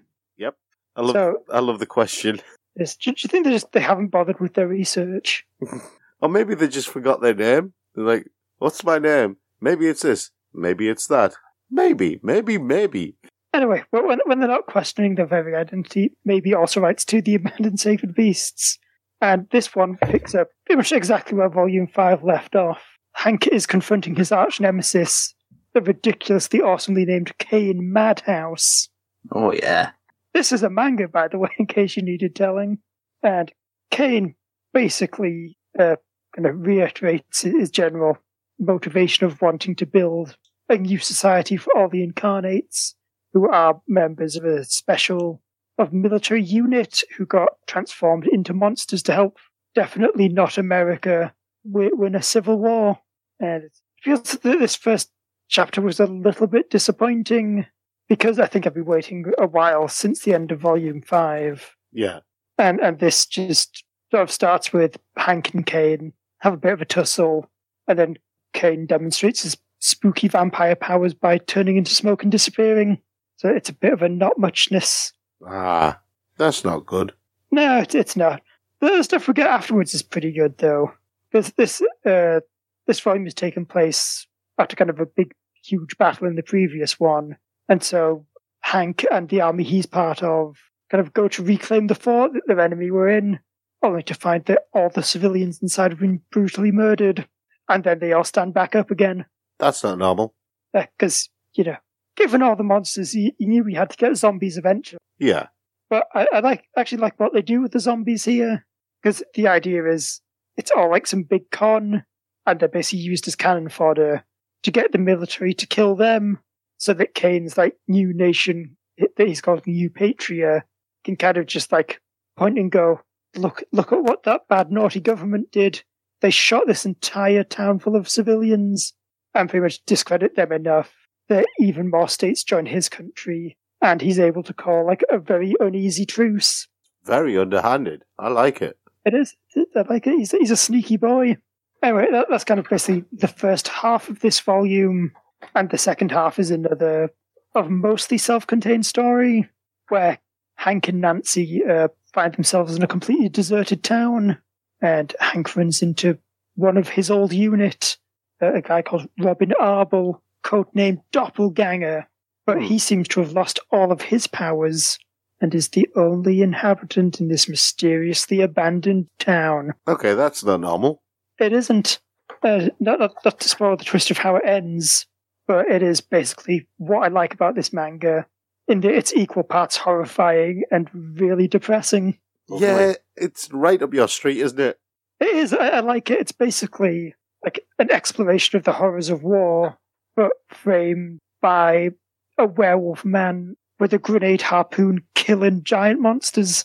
I love, So- I love the question. Is, do you think they just they haven't bothered with their research? Or maybe they just forgot their name. They're like, what's my name? Maybe it's this. Maybe it's that. Maybe, maybe, maybe. Anyway, but when, when they're not questioning their very identity, Maybe also writes To the Abandoned Sacred Beasts. And this one picks up pretty much exactly where Volume five left off. Hank is confronting his arch nemesis, the ridiculously awesomely named Kane Madhouse. Oh, yeah. This is a manga, by the way, in case you needed telling. And Kane basically uh, kind of reiterates his general motivation of wanting to build a new society for all the incarnates, who are members of a special of military unit who got transformed into monsters to help definitely not America wi- win a civil war. And it feels that this first chapter was a little bit disappointing because I think I've been waiting a while since the end of Volume five. Yeah. And and this just sort of starts with Hank and Kane have a bit of a tussle, and then Kane demonstrates his spooky vampire powers by turning into smoke and disappearing. So it's a bit of a not muchness. Ah, that's not good. No, it, it's not. The stuff we get afterwards is pretty good, though. Because this uh, this volume has taken place after kind of a big, huge battle in the previous one. And so Hank and the army he's part of kind of go to reclaim the fort that their enemy were in, only to find that all the civilians inside have been brutally murdered. And then they all stand back up again. That's not normal. Because, you know, given all the monsters, he, he knew we had to get zombies eventually. Yeah. But I, I like actually like what they do with the zombies here, because the idea is it's all like some big con, and they're basically used as cannon fodder to get the military to kill them, so that Kane's like new nation that he's called New Patria can kind of just like point and go, look, look at what that bad naughty government did. They shot this entire town full of civilians, and pretty much discredit them enough that even more states join his country. And he's able to call like a very uneasy truce. Very underhanded. I like it. It is. I like it. He's, he's a sneaky boy. Anyway, that, that's kind of basically the first half of this volume, and the second half is another of mostly self-contained story where Hank and Nancy uh, find themselves in a completely deserted town, and Hank runs into one of his old unit, uh, a guy called Robin Arbel, codenamed Doppelganger, but hmm. he seems to have lost all of his powers and is the only inhabitant in this mysteriously abandoned town. Okay, that's not normal. It isn't. Uh, not, not, not to spoil the twist of how it ends, but it is basically what I like about this manga, in that it's equal parts horrifying and really depressing. Yeah, it's right up your street, isn't it? It is. I, I like it. It's basically like an exploration of the horrors of war, but framed by a werewolf man with a grenade harpoon killing giant monsters.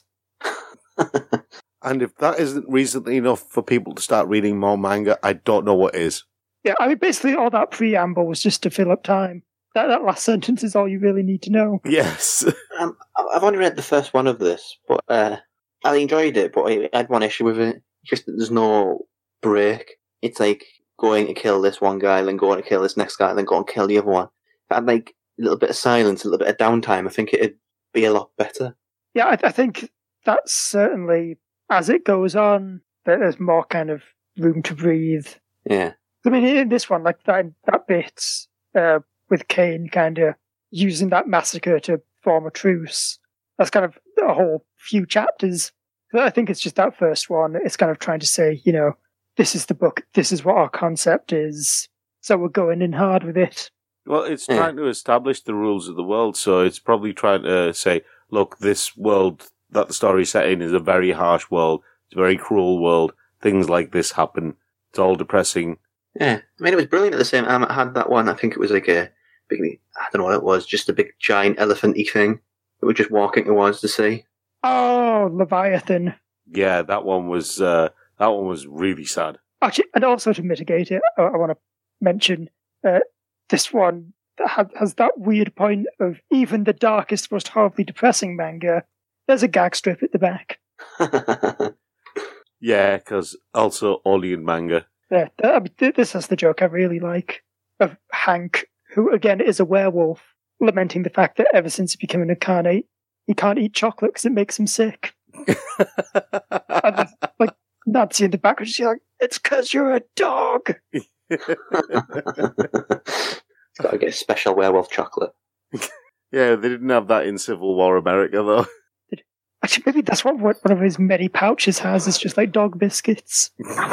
And if that isn't reason enough for people to start reading more manga, I don't know what is. Yeah, I mean, basically all that preamble was just to fill up time. That that last sentence is all you really need to know. Yes. um, I've only read the first one of this, but uh, I enjoyed it, but I had one issue with it. Just that there's no break. It's like going to kill this one guy, then going to kill this next guy, then go and kill the other one. If I had like a little bit of silence, a little bit of downtime, I think it'd be a lot better. Yeah, I, I think that's certainly, as it goes on, there's more kind of room to breathe. Yeah. I mean, in this one, like that, that bit uh, with Kane kind of using that massacre to form a truce, that's kind of a whole few chapters. But I think it's just that first one. It's kind of trying to say, you know, this is the book, this is what our concept is, so we're going in hard with it. Well, it's yeah. trying to establish the rules of the world, so it's probably trying to say, look, this world that the story's set in is a very harsh world, it's a very cruel world, things like this happen, it's all depressing. Yeah, I mean, it was brilliant at the same time. I had that one, I think it was like a big, I don't know what it was, just a big giant elephant-y thing that we're just walking towards the sea. Oh, Leviathan. Yeah, that one was, uh, that one was really sad. Actually, and also to mitigate it, I, I want to mention, uh, this one has, has that weird point of even the darkest, most horribly depressing manga, there's a gag strip at the back. Yeah, because also Olean manga. Yeah, I mean, this has the joke I really like of Hank, who again is a werewolf, lamenting the fact that ever since he became an incarnate, he can't eat chocolate because it makes him sick. And then, like, Nancy in the background, she's like, it's because you're a dog. He's got to get special werewolf chocolate. Yeah, they didn't have that in Civil War America, though. Actually, maybe that's what one of his many pouches has, is just like dog biscuits.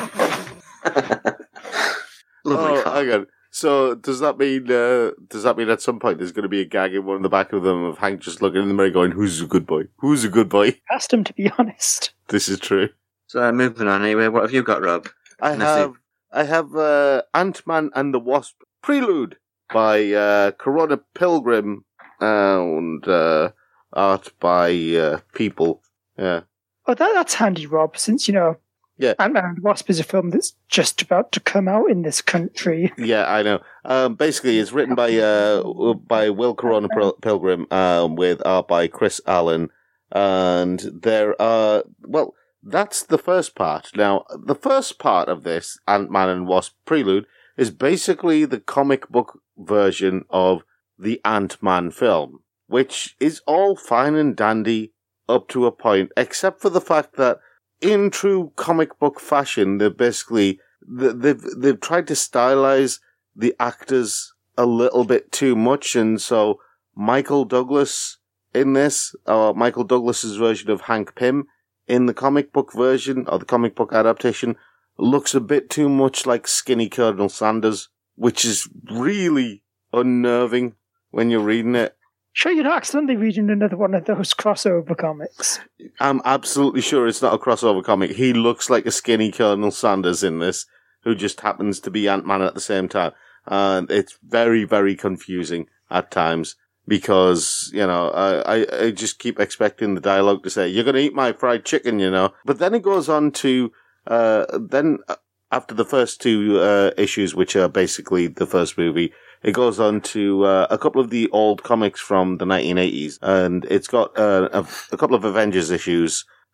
Lovely. Oh, hang on. So does that mean uh, does that mean at some point there's going to be a gag in one of the back of them of Hank just looking in the mirror going, "Who's a good boy? Who's a good boy?" Asked him, to be honest. This is true. So uh, moving on anyway, what have you got, Rob? I have I have uh, Ant-Man and the Wasp Prelude by uh, Corona Pilgrim and uh, art by uh, people. Yeah. Oh, that, that's handy, Rob, since, you know, yeah. Ant-Man and the Wasp is a film that's just about to come out in this country. Yeah, I know. Um, basically, it's written by uh, by Will Corona Pilgrim um, with art by Chris Allen. And there are, well, that's the first part. Now, the first part of this Ant-Man and Wasp Prelude is basically the comic book version of the Ant-Man film, which is all fine and dandy up to a point, except for the fact that in true comic book fashion, they're basically, they've, they've tried to stylize the actors a little bit too much, and so Michael Douglas in this, or Michael Douglas's version of Hank Pym in the comic book version, or the comic book adaptation, looks a bit too much like skinny Colonel Sanders, which is really unnerving when you're reading it. Sure, you're not accidentally reading another one of those crossover comics. I'm absolutely sure it's not a crossover comic. He looks like a skinny Colonel Sanders in this, who just happens to be Ant-Man at the same time. And it's very, very confusing at times, because, you know, I, I, I just keep expecting the dialogue to say, "You're going to eat my fried chicken," you know. But then it goes on to, uh, then after the first two uh, issues, which are basically the first movie, it goes on to uh, a couple of the old comics from the nineteen eighties, and it's got uh, a, a couple of Avengers issues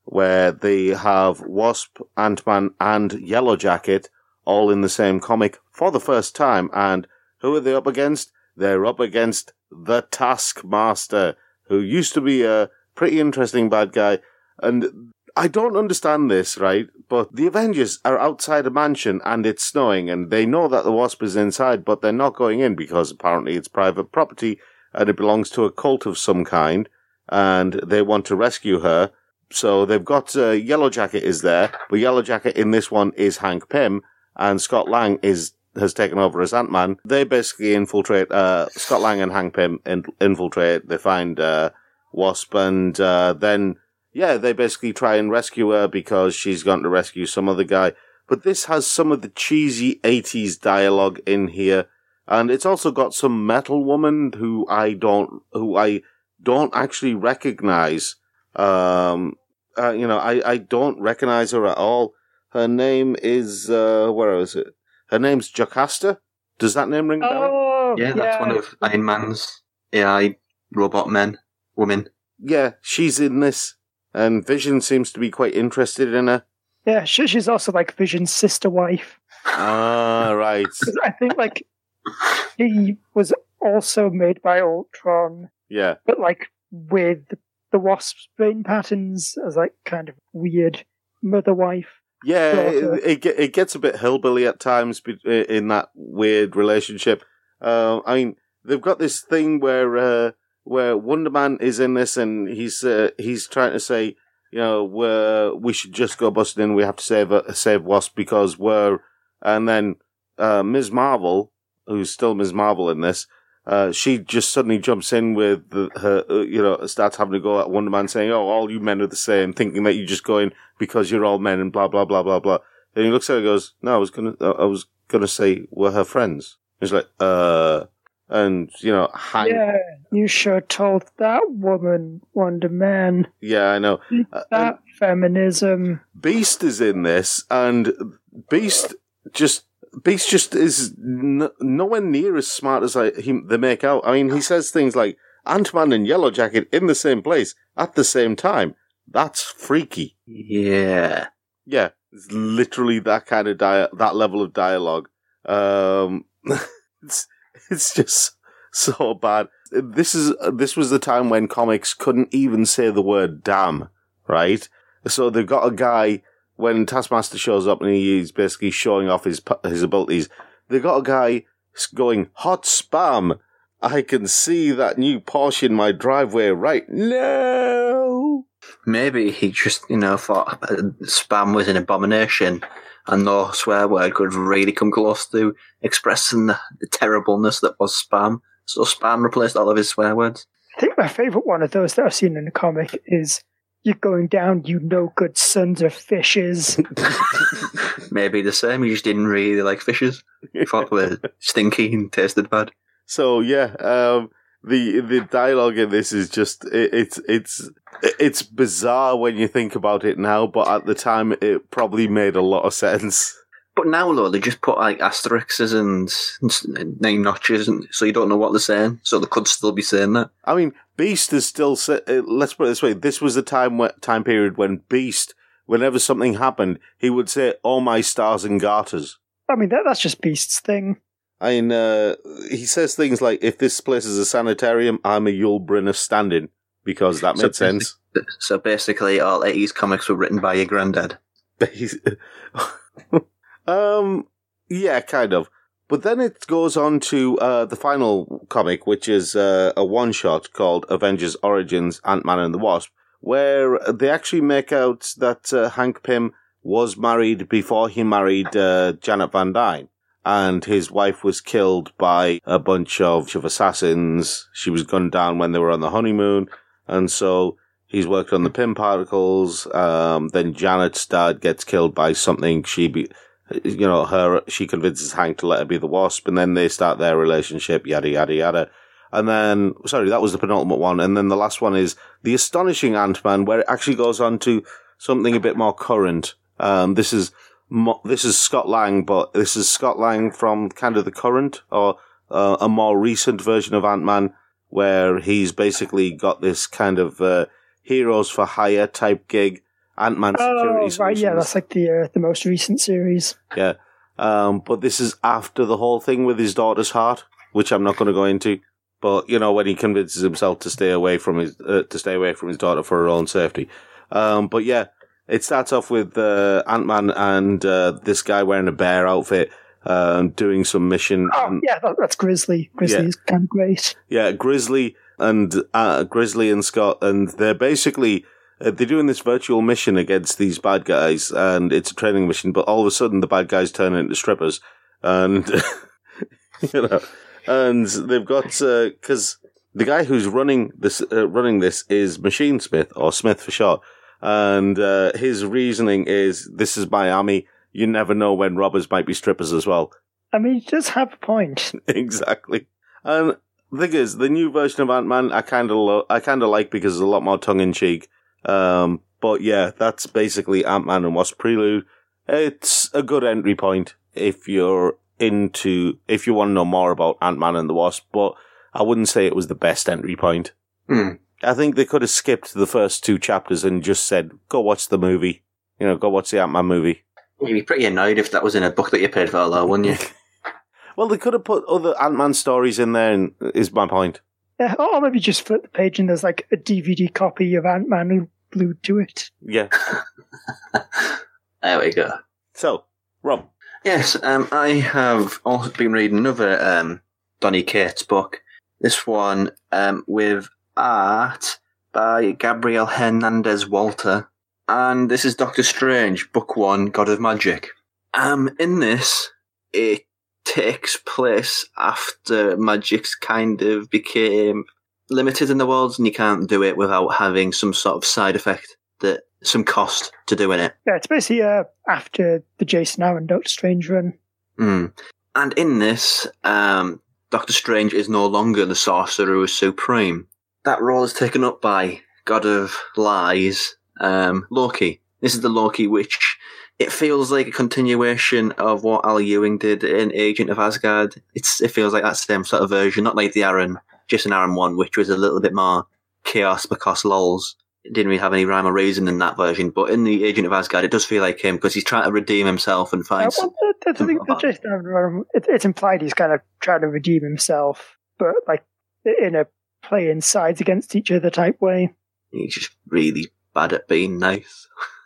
where they have Wasp, Ant-Man, and Yellowjacket all in the same comic for the first time. And who are they up against? They're up against the Taskmaster, who used to be a pretty interesting bad guy. And I don't understand this, right? But the Avengers are outside a mansion and it's snowing, and they know that the Wasp is inside, but they're not going in because apparently it's private property and it belongs to a cult of some kind, and they want to rescue her. So they've got uh, Yellowjacket is there, but Yellowjacket in this one is Hank Pym, and Scott Lang is has taken over as Ant-Man. They basically infiltrate, uh, Scott Lang and Hank Pym in, infiltrate, they find uh, Wasp, and uh, then, yeah, they basically try and rescue her because she's gone to rescue some other guy. But this has some of the cheesy eighties dialogue in here, and it's also got some metal woman who I don't, who I don't actually recognize. Um, uh, you know, I, I don't recognize her at all. Her name is, uh, where is it? Her name's Jocasta. Does that name ring a bell? Oh, Yeah, that's yeah. one of Iron Man's A I robot men, women. Yeah, she's in this, and Vision seems to be quite interested in her. Yeah, she, she's also like Vision's sister wife. Ah, right. I think like he was also made by Ultron, Yeah. but like with the Wasp's brain patterns as like kind of weird mother wife. Yeah, Daughter. it, it, ge- it gets a bit hillbilly at times be- in that weird relationship. Uh, I mean, they've got this thing where uh, where Wonder Man is in this, and he's uh, he's trying to say, you know, we're, we should just go busting in. We have to save uh, save Wasp because we're, and then uh, Miz Marvel, who's still Miz Marvel in this, uh, she just suddenly jumps in with the, her, uh, you know, starts having to go at Wonder Man, saying, "Oh, all you men are the same," thinking that you just go in because you're all men and blah blah blah blah blah. Then he looks at her and goes, "No, I was gonna, I was gonna say we're her friends." He's like, "Uh," and you know, Hank. Yeah, you sure told that woman, Wonder Man. Yeah, I know. Uh, That feminism. Beast is in this, and Beast just Beast just is n- nowhere near as smart as I, he, they make out. I mean, he says things like Ant-Man and Yellowjacket in the same place at the same time. That's freaky. Yeah. Yeah, it's literally that kind of dia- that level of dialogue. Um, it's it's just so bad. This is this was the time when comics couldn't even say the word "damn," right? So they've got a guy. When Taskmaster shows up and he's basically showing off his his abilities, they got a guy going, "Hot spam! I can see that new Porsche in my driveway right now." Maybe he just, you know, thought uh, spam was an abomination and no swear word could really come close to expressing the, the terribleness that was spam. So spam replaced all of his swear words. I think my favourite one of those that I've seen in a comic is, "You're going down, you no good sons of fishes." Maybe the same, he just didn't really like fishes. He thought they were stinky and tasted bad. So yeah, um, the the dialogue in this is just it, it's it's it's bizarre when you think about it now, but at the time it probably made a lot of sense. But now, though, they just put like asterisks and, and name notches, and so you don't know what they're saying. So they could still be saying that. I mean, Beast is still. Sa- uh, let's put it this way: this was the time wh- time period when Beast, whenever something happened, he would say, "Oh my stars and garters." I mean, that that's just Beast's thing. I mean, uh, he says things like, "If this place is a sanitarium, I'm a Yul Brynner stand-in," because that So made sense. So basically, all eighties comics were written by your granddad. um, yeah, kind of. But then it goes on to uh, the final comic, which is uh, a one-shot called Avengers Origins, Ant-Man and the Wasp, where they actually make out that uh, Hank Pym was married before he married uh, Janet Van Dyne. And his wife was killed by a bunch of, of assassins. She was gunned down when they were on the honeymoon. And so he's worked on the Pym particles. Um, then Janet's dad gets killed by something. She, be, you know, her, she convinces Hank to let her be the Wasp. And then they start their relationship, yada, yada, yada. And then, sorry, that was the penultimate one. And then the last one is The Astonishing Ant-Man, where it actually goes on to something a bit more current. Um, this is, Mo- this is Scott Lang, but this is Scott Lang from kind of the current or uh, a more recent version of Ant-Man, where he's basically got this kind of uh, heroes for hire type gig, Ant-Man Security Oh, Solutions. right, yeah, that's like the uh, the most recent series. Yeah. Um, but this is after the whole thing with his daughter's heart, which I'm not going to go into. But, you know, when he convinces himself to stay away from his, uh, to stay away from his daughter for her own safety. Um, but yeah, it starts off with, uh, Ant-Man and, uh, this guy wearing a bear outfit, um, doing some mission. Oh, and, yeah, that, that's Grizzly. Grizzly Yeah. is kind of great. yeah, Grizzly and, uh, Grizzly and Scott, and they're basically, uh, they're doing this virtual mission against these bad guys, and it's a training mission, but all of a sudden the bad guys turn into strippers, and, you know, and they've got, because uh, the guy who's running this, uh, running this is Machine Smith, or Smith for short, and uh, his reasoning is, this is Miami, you never know when robbers might be strippers as well. I mean, he does have a point. Exactly. And the thing is, the new version of Ant-Man, I kind of lo- I kind of like because it's a lot more tongue-in-cheek. Um, but yeah, that's basically Ant-Man and Wasp Prelude. It's a good entry point if you're into, if you want to know more about Ant-Man and the Wasp, but I wouldn't say it was the best entry point. Hmm. I think they could have skipped the first two chapters and just said, go watch the movie. You know, go watch the Ant-Man movie. You'd be pretty annoyed if that was in a book that you paid for, though, wouldn't you? Well, they could have put other Ant-Man stories in there, and is my point. Yeah, or maybe just flip the page and there's like a D V D copy of Ant-Man glued to it. Yeah. There we go. So, Rob. Yes, um, I have also been reading another um, Donny Cates book. This one um, with art by Gabriel Hernandez Walter. And this is Doctor Strange, Book One, God of Magic. Um, in this, it takes place after magic's kind of became limited in the world, and you can't do it without having some sort of side effect, that some cost to doing it. Yeah, it's basically uh, after the Jason Aaron Doctor Strange run. Mm. And in this, um, Doctor Strange is no longer the Sorcerer who is supreme. That role is taken up by God of Lies, um, Loki. This is the Loki which it feels like a continuation of what Al Ewing did in Agent of Asgard. It's it feels like that same sort of version, not like the Aaron, Jason Aaron one, which was a little bit more chaos because lols. It didn't really have any rhyme or reason in that version, but in the Agent of Asgard, it does feel like him because he's trying to redeem himself and find. Uh, well, the, the, the, the Jason Aaron run, it, it's implied he's kind of trying to redeem himself, but like in a playing sides against each other type way. He's just really bad at being nice.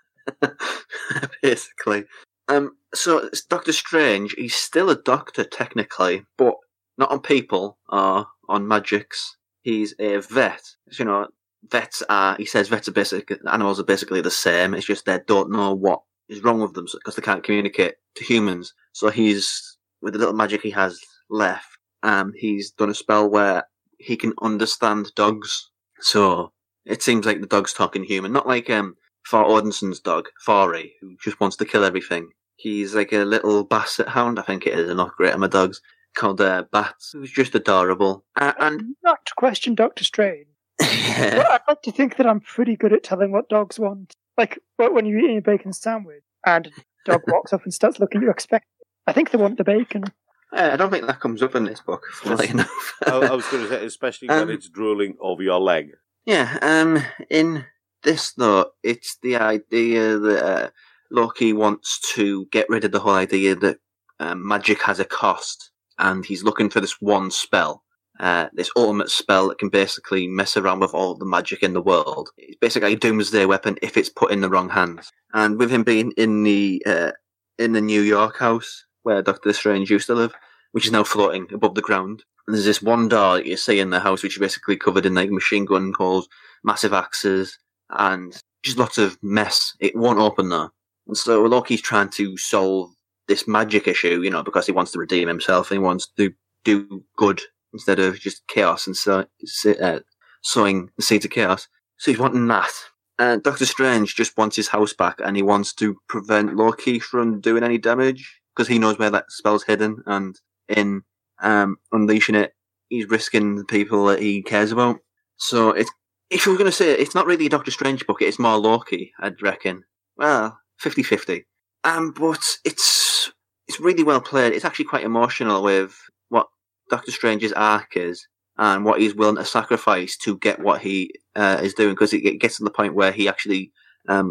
Basically. Um, so Doctor Strange, he's still a doctor technically, but not on people or on magics. He's a vet. You know, vets are, he says vets are basic, animals are basically the same. It's just they don't know what is wrong with them because they can't communicate to humans. So he's, with the little magic he has left, um, he's done a spell where he can understand dogs. So it seems like the dog's talking human, not like um Thor Odinson's dog, Thori, who just wants to kill everything. He's like a little basset hound, I think it is, I'm not great at my dogs, called uh, Bats, who's just adorable. Uh, and Not to question Doctor Strange, but I'd like to think that I'm pretty good at telling what dogs want. Like when you're eating a bacon sandwich and a dog walks up and starts looking at you expecting, I think they want the bacon. I don't think that comes up in this book, funnily enough. I, I was going to say, especially when Um, it's drooling over your leg. Yeah, um, in this though, it's the idea that uh, Loki wants to get rid of the whole idea that um, magic has a cost, and he's looking for this one spell, uh, this ultimate spell that can basically mess around with all the magic in the world. It's basically a doomsday weapon if it's put in the wrong hands. And with him being in the uh, in the New York house where Doctor Strange used to live, which is now floating above the ground. And there's this one door that you see in the house, which is basically covered in like machine gun holes, massive axes, and just lots of mess. It won't open though. And so Loki's trying to solve this magic issue, you know, because he wants to redeem himself and he wants to do good instead of just chaos and so, uh, sowing the seeds of chaos. So he's wanting that. And Doctor Strange just wants his house back and he wants to prevent Loki from doing any damage because he knows where that spell's hidden, and in um, unleashing it, he's risking the people that he cares about. So it's, if you're going to say it, it's not really a Doctor Strange book, it's more Loki, I'd reckon. Well, fifty-fifty. Um, but it's it's really well played. It's actually quite emotional with what Doctor Strange's arc is and what he's willing to sacrifice to get what he uh, is doing, because it gets to the point where he actually um,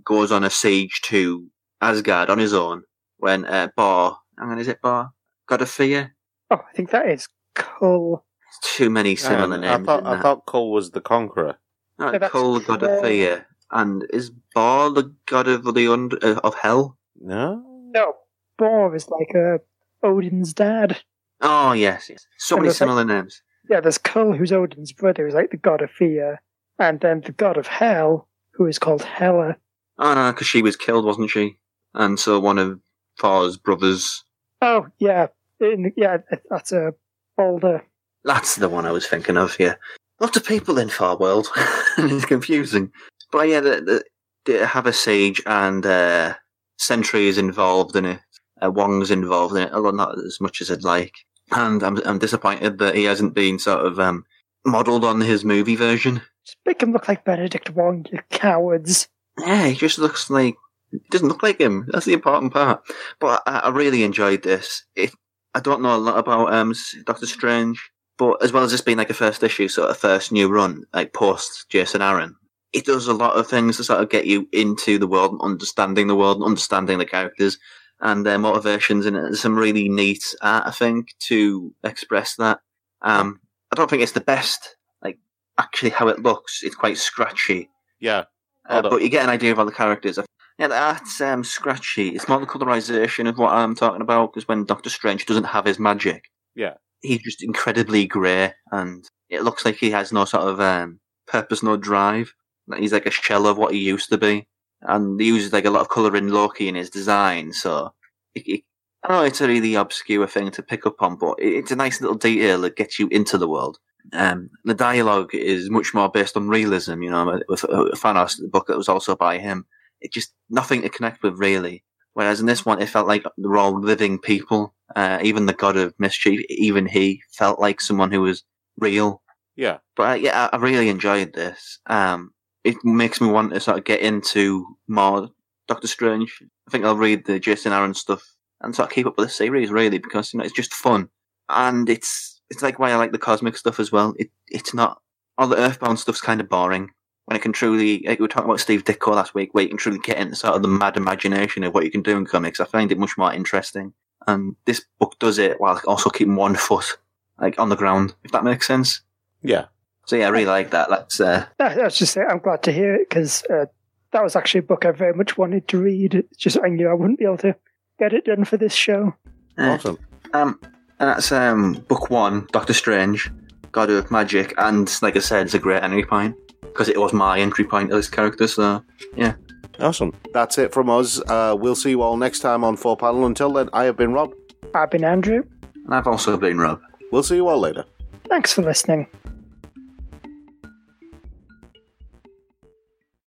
goes on a siege to Asgard on his own when uh, Bar, hang on, is it Bar? God of Fear? Oh, I think that is Kull. Too many similar Um, names. I thought in I that. thought Cole was the Conqueror. No, Yeah, that's Kull, God of Kull. Fear. And is Bar the god of the und- uh, of hell? No? No, Bor is like uh, Odin's dad. Oh, yes, yes. So And many there's like- similar names. Yeah, there's Kull, who's Odin's brother, who's like the god of fear. And then the god of hell, who is called Hela. Oh, no, because she was killed, wasn't she? And so one of Thor's brothers. Oh, yeah. In, yeah, that's a Balder. That's the one I was thinking of, yeah. Lots of people in Far World. It's confusing. But yeah, the, the, they have a siege and uh, Sentry is involved in it. Uh, Wong's involved in it, although not as much as I'd like. And I'm, I'm disappointed that he hasn't been sort of um, modelled on his movie version. Just make him look like Benedict Wong, you cowards. Yeah, he just looks like... He doesn't look like him. That's the important part. But I, I really enjoyed this. It, I don't know a lot about um, Doctor Strange, but as well as this being like a first issue, sort of first new run, like post Jason Aaron, it does a lot of things to sort of get you into the world and understanding the world and understanding the characters and their motivations. And there's some really neat art, I think, to express that. Um, I don't think it's the best, like, actually how it looks. It's quite scratchy. Yeah. Uh, Hold up. but you get an idea of all the characters. Yeah, the art's um, scratchy. It's more the colorization of what I'm talking about, because when Doctor Strange doesn't have his magic, Yeah. he's just incredibly grey, and it looks like he has no sort of um, purpose, no drive. Like he's like a shell of what he used to be, and he uses like a lot of colour in Loki in his design. So, it, it, I don't know, it's a really obscure thing to pick up on, but it, it's a nice little detail that gets you into the world. Um, the dialogue is much more based on realism, you know, with uh, Thanos, the book that was also by him. It just, nothing to connect with, really. Whereas in this one, it felt like they were all living people. Uh, even the God of Mischief, even he felt like someone who was real. Yeah. But uh, yeah, I, I really enjoyed this. Um, it makes me want to sort of get into more Doctor Strange. I think I'll read the Jason Aaron stuff and sort of keep up with the series, really, because, you know, it's just fun. And it's, it's like why I like the cosmic stuff as well. It, it's not, all the Earthbound stuff's kind of boring. When it can truly, like we were talking about Steve Ditko last week, where you can truly get into sort of the mad imagination of what you can do in comics. I find it much more interesting. And this book does it while also keeping one foot, like, on the ground, if that makes sense. Yeah. So yeah, I really like that. That's, uh, I was just saying, I'm glad to hear it, because uh, that was actually a book I very much wanted to read. It's just I knew I wouldn't be able to get it done for this show. uh, Awesome. Um, and that's um, book one, Doctor Strange, God of Magic, and like I said, it's a great entry point, because it was my entry point to this character, so yeah. Awesome. That's it from us. Uh, we'll see you all next time on Four Panel. Until then, I have been Rob. I've been Andrew. And I've also been Rob. We'll see you all later. Thanks for listening.